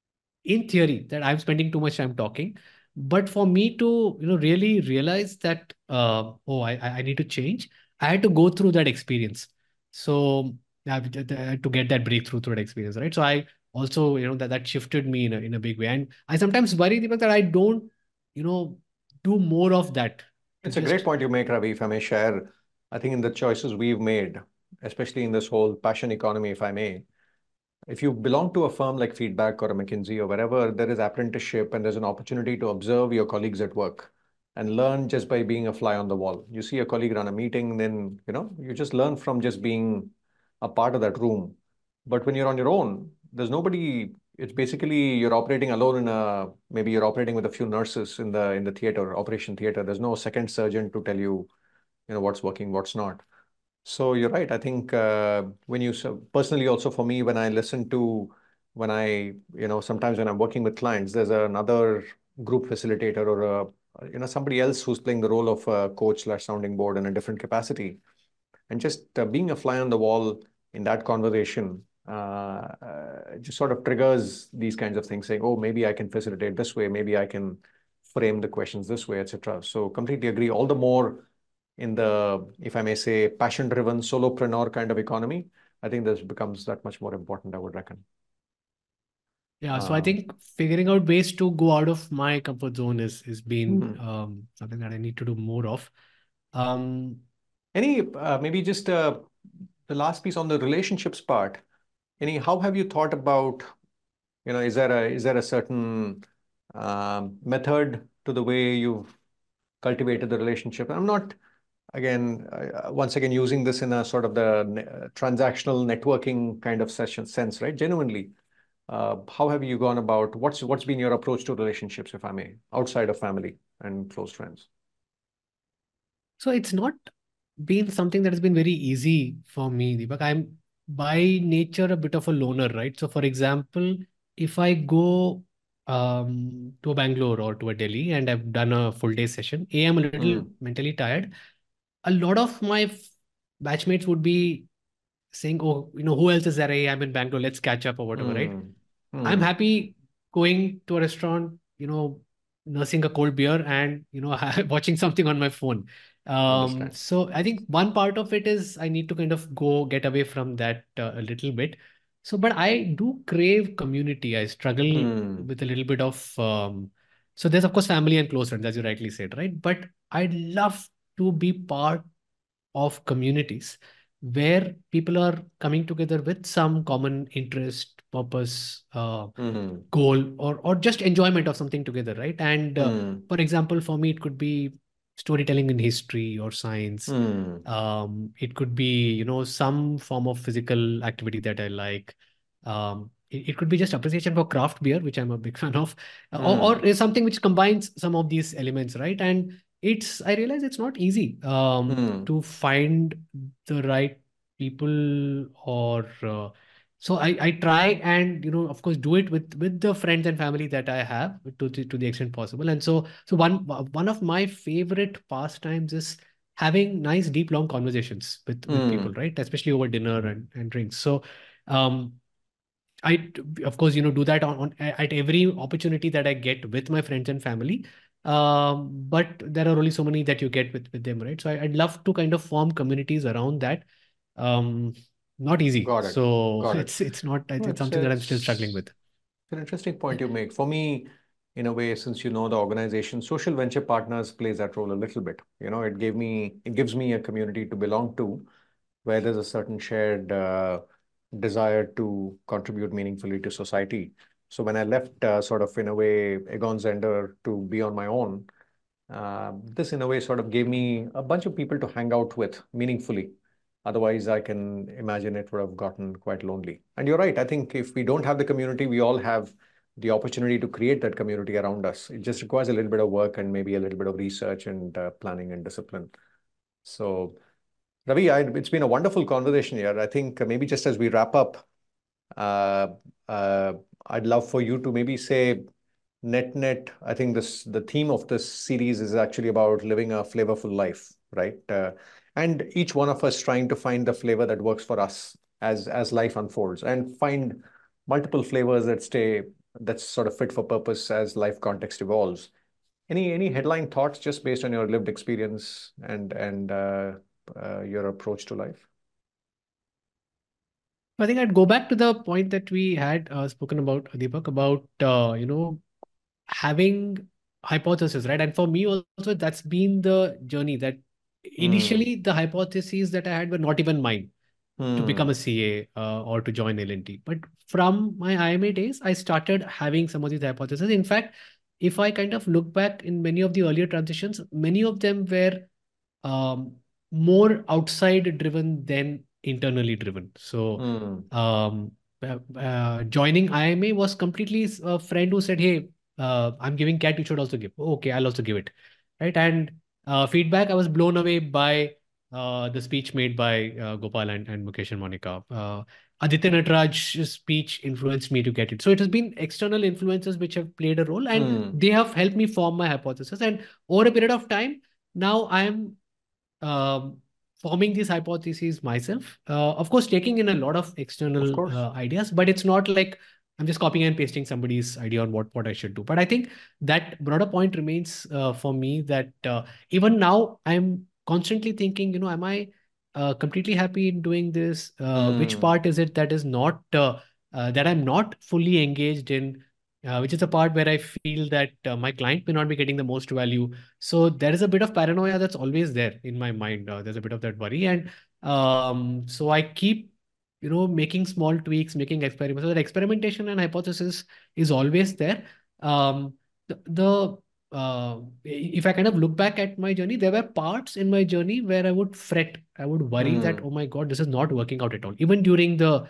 Speaker 2: in theory that I'm spending too much time talking. But for me to, you know, really realize that, uh, oh, I, I need to change, I had to go through that experience. So I had to I had to get that breakthrough through that experience, right? So I also, you know, that, that shifted me in a, in a big way. And I sometimes worry, Deepak, that I don't, you know, do more of that to
Speaker 1: It's a great
Speaker 2: just,
Speaker 1: point you make, Ravi, if I may share. I think in the choices we've made, especially in this whole passion economy, if I may, if you belong to a firm like Feedback or a McKinsey or wherever, there is apprenticeship and there's an opportunity to observe your colleagues at work and learn just by being a fly on the wall. You see a colleague run a meeting, then you know you just learn from just being a part of that room. But when you're on your own, there's nobody. It's basically you're operating alone in a maybe you're operating with a few nurses in the in the theater, operation theater. There's no second surgeon to tell you, you know, what's working, what's not. So you're right. I think uh, when you so personally also for me when I listen to when I you know sometimes when I'm working with clients, there's another group facilitator or a you know somebody else who's playing the role of a coach slash sounding board in a different capacity, and just uh, being a fly on the wall in that conversation uh, uh, just sort of triggers these kinds of things, saying, "Oh, maybe I can facilitate this way, maybe I can frame the questions this way, et cetera" So completely agree. All the more in the, if I may say, passion-driven solopreneur kind of economy, I think this becomes that much more important, I would reckon.
Speaker 2: yeah. So I
Speaker 1: Um,
Speaker 2: think figuring out ways to go out of my comfort zone is is been
Speaker 1: hmm.
Speaker 2: um, something that I need to do more of. Um,
Speaker 1: Any, uh, maybe just uh, the last piece on the relationships part. Any, how have you thought about, you know, is there a is there a certain um, method to the way you've cultivated the relationship? I'm not again uh, once again using this in a sort of the ne- uh, transactional networking kind of session sense, right? Genuinely, uh, how have you gone about? What's what's been your approach to relationships, if I may, outside of family and close friends?
Speaker 2: so it's not been something that has been very easy for me, Deepak. I'm by nature a bit of a loner, right? So, for example, if I go um, to a Bangalore or to a Delhi and I've done a full day session, A, I'm a little
Speaker 1: Hmm.
Speaker 2: mentally tired. A lot of my f- batchmates would be saying, oh, you know, who else is there? Hey, I'm in Bangalore, let's catch up or whatever, right?
Speaker 1: Hmm.
Speaker 2: I'm
Speaker 1: Hmm.
Speaker 2: happy going to a restaurant, you know, nursing a cold beer and, you know, watching something on my phone. Um,
Speaker 1: Understand.
Speaker 2: so I think one part of it is I need to kind of go get away from that uh, a little bit. So, but I do crave community. I struggle
Speaker 1: Hmm.
Speaker 2: with a little bit of, um, so there's of course family and close friends, as you rightly said, right? But I'd love to be part of communities where people are coming together with some common interest, purpose, uh,
Speaker 1: Hmm.
Speaker 2: goal, or or just enjoyment of something together, right? And uh,
Speaker 1: Hmm.
Speaker 2: for example, for me, it could be storytelling in history or science.
Speaker 1: Hmm.
Speaker 2: Um, it could be, you know, some form of physical activity that I like. Um, it, it could be just appreciation for craft beer, which I'm a big fan of, or, or
Speaker 1: Hmm.
Speaker 2: is something which combines some of these elements, right? And it's I realize it's not easy um,
Speaker 1: Hmm.
Speaker 2: to find the right people or uh, so I, I try and you know of course do it with with the friends and family that I have to the, to the extent possible. And so so one one of my favorite pastimes is having nice deep long conversations with with people,
Speaker 1: Hmm.
Speaker 2: right? Especially over dinner and, and drinks. So um I, of course, you know, do that on, on at every opportunity that I get with my friends and family. Um, but there are only so many that you get with with them, right? So I, I'd love to kind of form communities around that. Um, Not easy.
Speaker 1: Got it.
Speaker 2: So
Speaker 1: Got it.
Speaker 2: it's it's not
Speaker 1: No,
Speaker 2: it's
Speaker 1: it's
Speaker 2: something that I'm still struggling
Speaker 1: it's
Speaker 2: with.
Speaker 1: an interesting point you make. For me, in a way, since you know the organization, Social Venture Partners plays that role a little bit. You know, it gave me, it gives me a community to belong to, where there's a certain shared uh, desire to contribute meaningfully to society. So when I left, uh, sort of in a way, Egon Zehnder to be on my own, Uh, this, in a way, sort of gave me a bunch of people to hang out with meaningfully. Otherwise, I can imagine it would have gotten quite lonely. And you're right. I think if we don't have the community, we all have the opportunity to create that community around us. It just requires a little bit of work and maybe a little bit of research and uh, planning and discipline. So, Ravi, I, it's been a wonderful conversation here. I think maybe just as we wrap up, uh, uh, I'd love for you to maybe say net net. I think this the theme of this series is actually about living a flavorful life, right? Uh, and each one of us trying to find the flavor that works for us as as life unfolds, and find multiple flavors that stay that's sort of fit for purpose as life context evolves. Any any headline thoughts just based on your lived experience and and uh, uh, your approach to life?
Speaker 2: I think I'd go back to the point that we had uh, spoken about, Deepak, about uh, you know having hypothesis, right? And for me also, that's been the journey. That
Speaker 1: Hmm.
Speaker 2: initially the hypotheses that I had were not even mine to become
Speaker 1: Hmm.
Speaker 2: a C A uh, or to join L and T. But from my I M A days, I started having some of these hypotheses. In fact, if I kind of look back in many of the earlier transitions, many of them were um, more outside driven than internally driven. So,
Speaker 1: Hmm.
Speaker 2: um, uh, uh, joining I M A was completely a friend who said, "Hey, uh, I'm giving cat. You should also give." "Oh, okay, I'll also give it." Right. And uh, feedback, I was blown away by uh, the speech made by uh, Gopal and, and Mukesh and Monica. Uh, Aditya Nataraj's speech influenced me to get it. So it has been external influences which have played a role, and
Speaker 1: Hmm.
Speaker 2: they have helped me form my hypothesis. And over a period of time, now I am um, forming these hypotheses myself. Uh, of course, taking in a lot of
Speaker 1: Of
Speaker 2: external
Speaker 1: course.
Speaker 2: uh, ideas, but it's not like I'm just copying and pasting somebody's idea on what what I should do. But I think that broader point remains uh, for me that uh, even now I'm constantly thinking, you know, am I uh, completely happy in doing this? Uh, which
Speaker 1: Hmm.
Speaker 2: part is it that is not uh, uh, that I'm not fully engaged in? Uh, which is the part where I feel that uh, my client may not be getting the most value, so there is a bit of paranoia that's always there in my mind. Uh, there's a bit of that worry, and um, so I keep, you know, making small tweaks, making experiments. So that experimentation and hypothesis is always there. Um, the, the uh, if I kind of look back at my journey, there were parts in my journey where I would fret, I would worry that,
Speaker 1: Hmm.
Speaker 2: oh my God, this is not working out at all. Even during the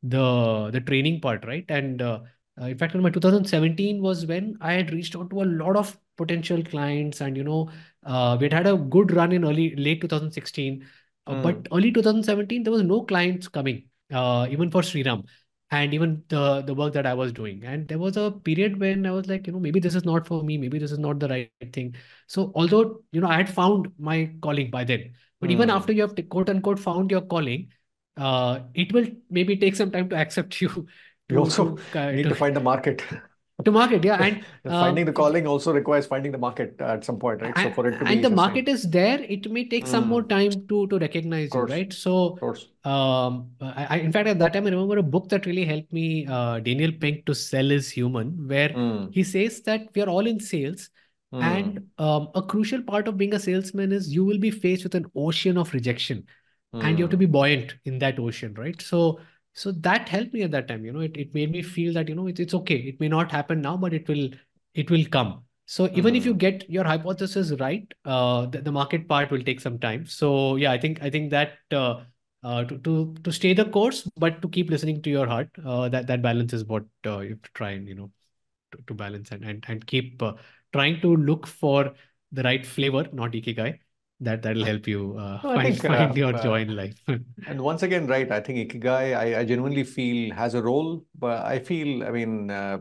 Speaker 2: the the training part, right? And uh, uh, in fact, in my two thousand seventeen was when I had reached out to a lot of potential clients, and you know, uh, we had had a good run in early late two thousand sixteen, uh,
Speaker 1: Hmm.
Speaker 2: but early two thousand seventeen there was no clients coming, uh, even for Sriram, and even the the work that I was doing. And there was a period when I was like, you know, maybe this is not for me, maybe this is not the right thing. So although, you know, I had found my calling by then, but even
Speaker 1: Hmm.
Speaker 2: after you have quote unquote found your calling, uh, it will maybe take some time to accept you
Speaker 1: You
Speaker 2: to
Speaker 1: also
Speaker 2: to uh,
Speaker 1: need
Speaker 2: to
Speaker 1: to find the market.
Speaker 2: to market. Yeah, and
Speaker 1: Finding
Speaker 2: um,
Speaker 1: the calling also requires finding the market at some point, right? So
Speaker 2: and,
Speaker 1: for it to
Speaker 2: and
Speaker 1: be
Speaker 2: the
Speaker 1: sustained.
Speaker 2: market is there, it may take some more
Speaker 1: Hmm.
Speaker 2: time to to
Speaker 1: Of
Speaker 2: recognize you,
Speaker 1: course.
Speaker 2: right? So
Speaker 1: Of course.
Speaker 2: um I, I in fact at that time I remember a book that really helped me, uh, Daniel Pink, To Sell Is Human, where
Speaker 1: Hmm.
Speaker 2: he says that we are all in sales, and
Speaker 1: Hmm.
Speaker 2: um, a crucial part of being a salesman is you will be faced with an ocean of rejection, and you have to
Speaker 1: Hmm.
Speaker 2: be buoyant in that ocean, right? So so that helped me at that time. You know, it, it made me feel that, you know, it's, it's okay, it may not happen now, but it will it will come. So even if you
Speaker 1: Hmm.
Speaker 2: get your hypothesis right, uh, the, the market part will take some time. So yeah, i think i think that uh, uh, to, to to stay the course, but to keep listening to your heart, uh, that that balance is what uh, you have to try and, you know, to, to balance, and and, and keep uh, trying to look for the right flavor, not ikigai. That that'll help you uh,
Speaker 1: No, I
Speaker 2: find
Speaker 1: think, uh,
Speaker 2: find your
Speaker 1: uh,
Speaker 2: joy in life.
Speaker 1: and once again, right, I think Ikigai, I, I genuinely feel has a role, but I feel, I mean, uh,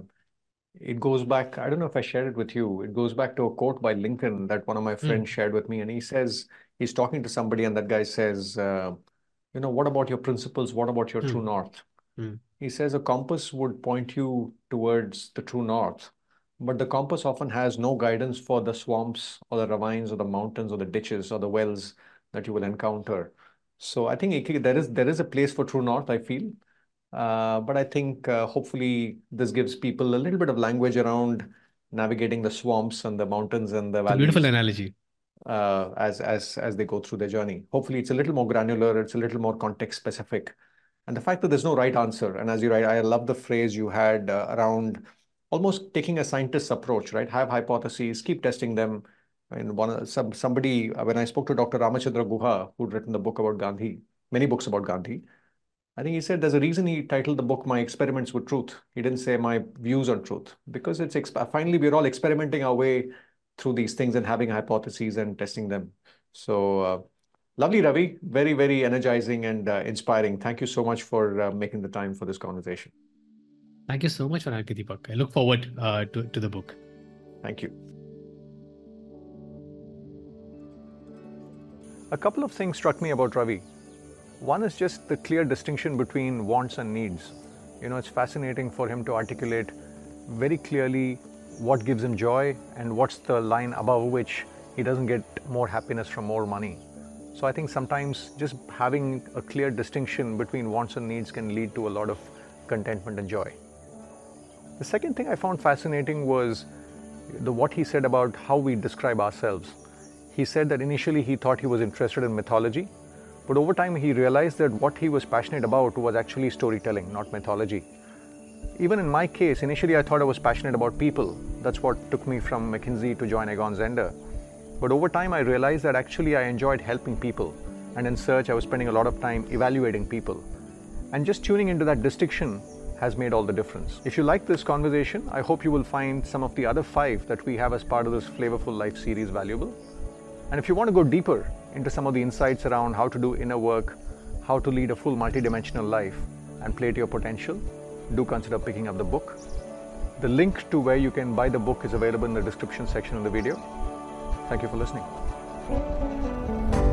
Speaker 1: it goes back, I don't know if I shared it with you. It goes back to a quote by Lincoln that one of my friends
Speaker 2: Mm,
Speaker 1: shared with me. And he says, he's talking to somebody, and that guy says, uh, you know, what about your principles? What about your true
Speaker 2: mm,
Speaker 1: north?
Speaker 2: mm,
Speaker 1: He says a compass would point you towards the true north, but the compass often has no guidance for the swamps or the ravines or the mountains or the ditches or the wells that you will encounter. So I think Iki- there is there is a place for true north, I feel. Uh, but I think uh, hopefully this gives people a little bit of language around navigating the swamps and the mountains and the
Speaker 2: it's a beautiful
Speaker 1: valleys
Speaker 2: analogy.
Speaker 1: uh, as as as they go through their journey. Hopefully, it's a little more granular. It's a little more context specific, and the fact that there's no right answer. And as you write, I love the phrase you had uh, around almost taking a scientist's approach. Right, have hypotheses, keep testing them, And one some somebody when I spoke to Doctor Ramachandra Guha, who'd written the book about Gandhi, many books about Gandhi, I think he said there's a reason he titled the book "My Experiments with Truth." He didn't say "My Views on Truth" because it's finally we're all experimenting our way through these things and having hypotheses and testing them. So uh, lovely, Ravi. Very, very energizing and uh, inspiring. Thank you so much for uh, making the time for this conversation.
Speaker 2: Thank you so much for having me, Deepak. I look forward uh, to, to the book.
Speaker 1: Thank you. A couple of things struck me about Ravi. One is just the clear distinction between wants and needs. You know, it's fascinating for him to articulate very clearly what gives him joy and what's the line above which he doesn't get more happiness from more money. So I think sometimes just having a clear distinction between wants and needs can lead to a lot of contentment and joy. The second thing I found fascinating was the what he said about how we describe ourselves. He said that initially he thought he was interested in mythology, but over time he realized that what he was passionate about was actually storytelling, not mythology. Even in my case, initially I thought I was passionate about people. That's what took me from McKinsey to join Egon Zehnder. But over time I realized that actually I enjoyed helping people, and in search I was spending a lot of time evaluating people. And just tuning into that distinction has made all the difference. If you like this conversation, I hope you will find some of the other five that we have as part of this Flavorful Life series valuable. And if you want to go deeper into some of the insights around how to do inner work, how to lead a full multidimensional life and play to your potential, do consider picking up the book. The link to where you can buy the book is available in the description section of the video. Thank you for listening.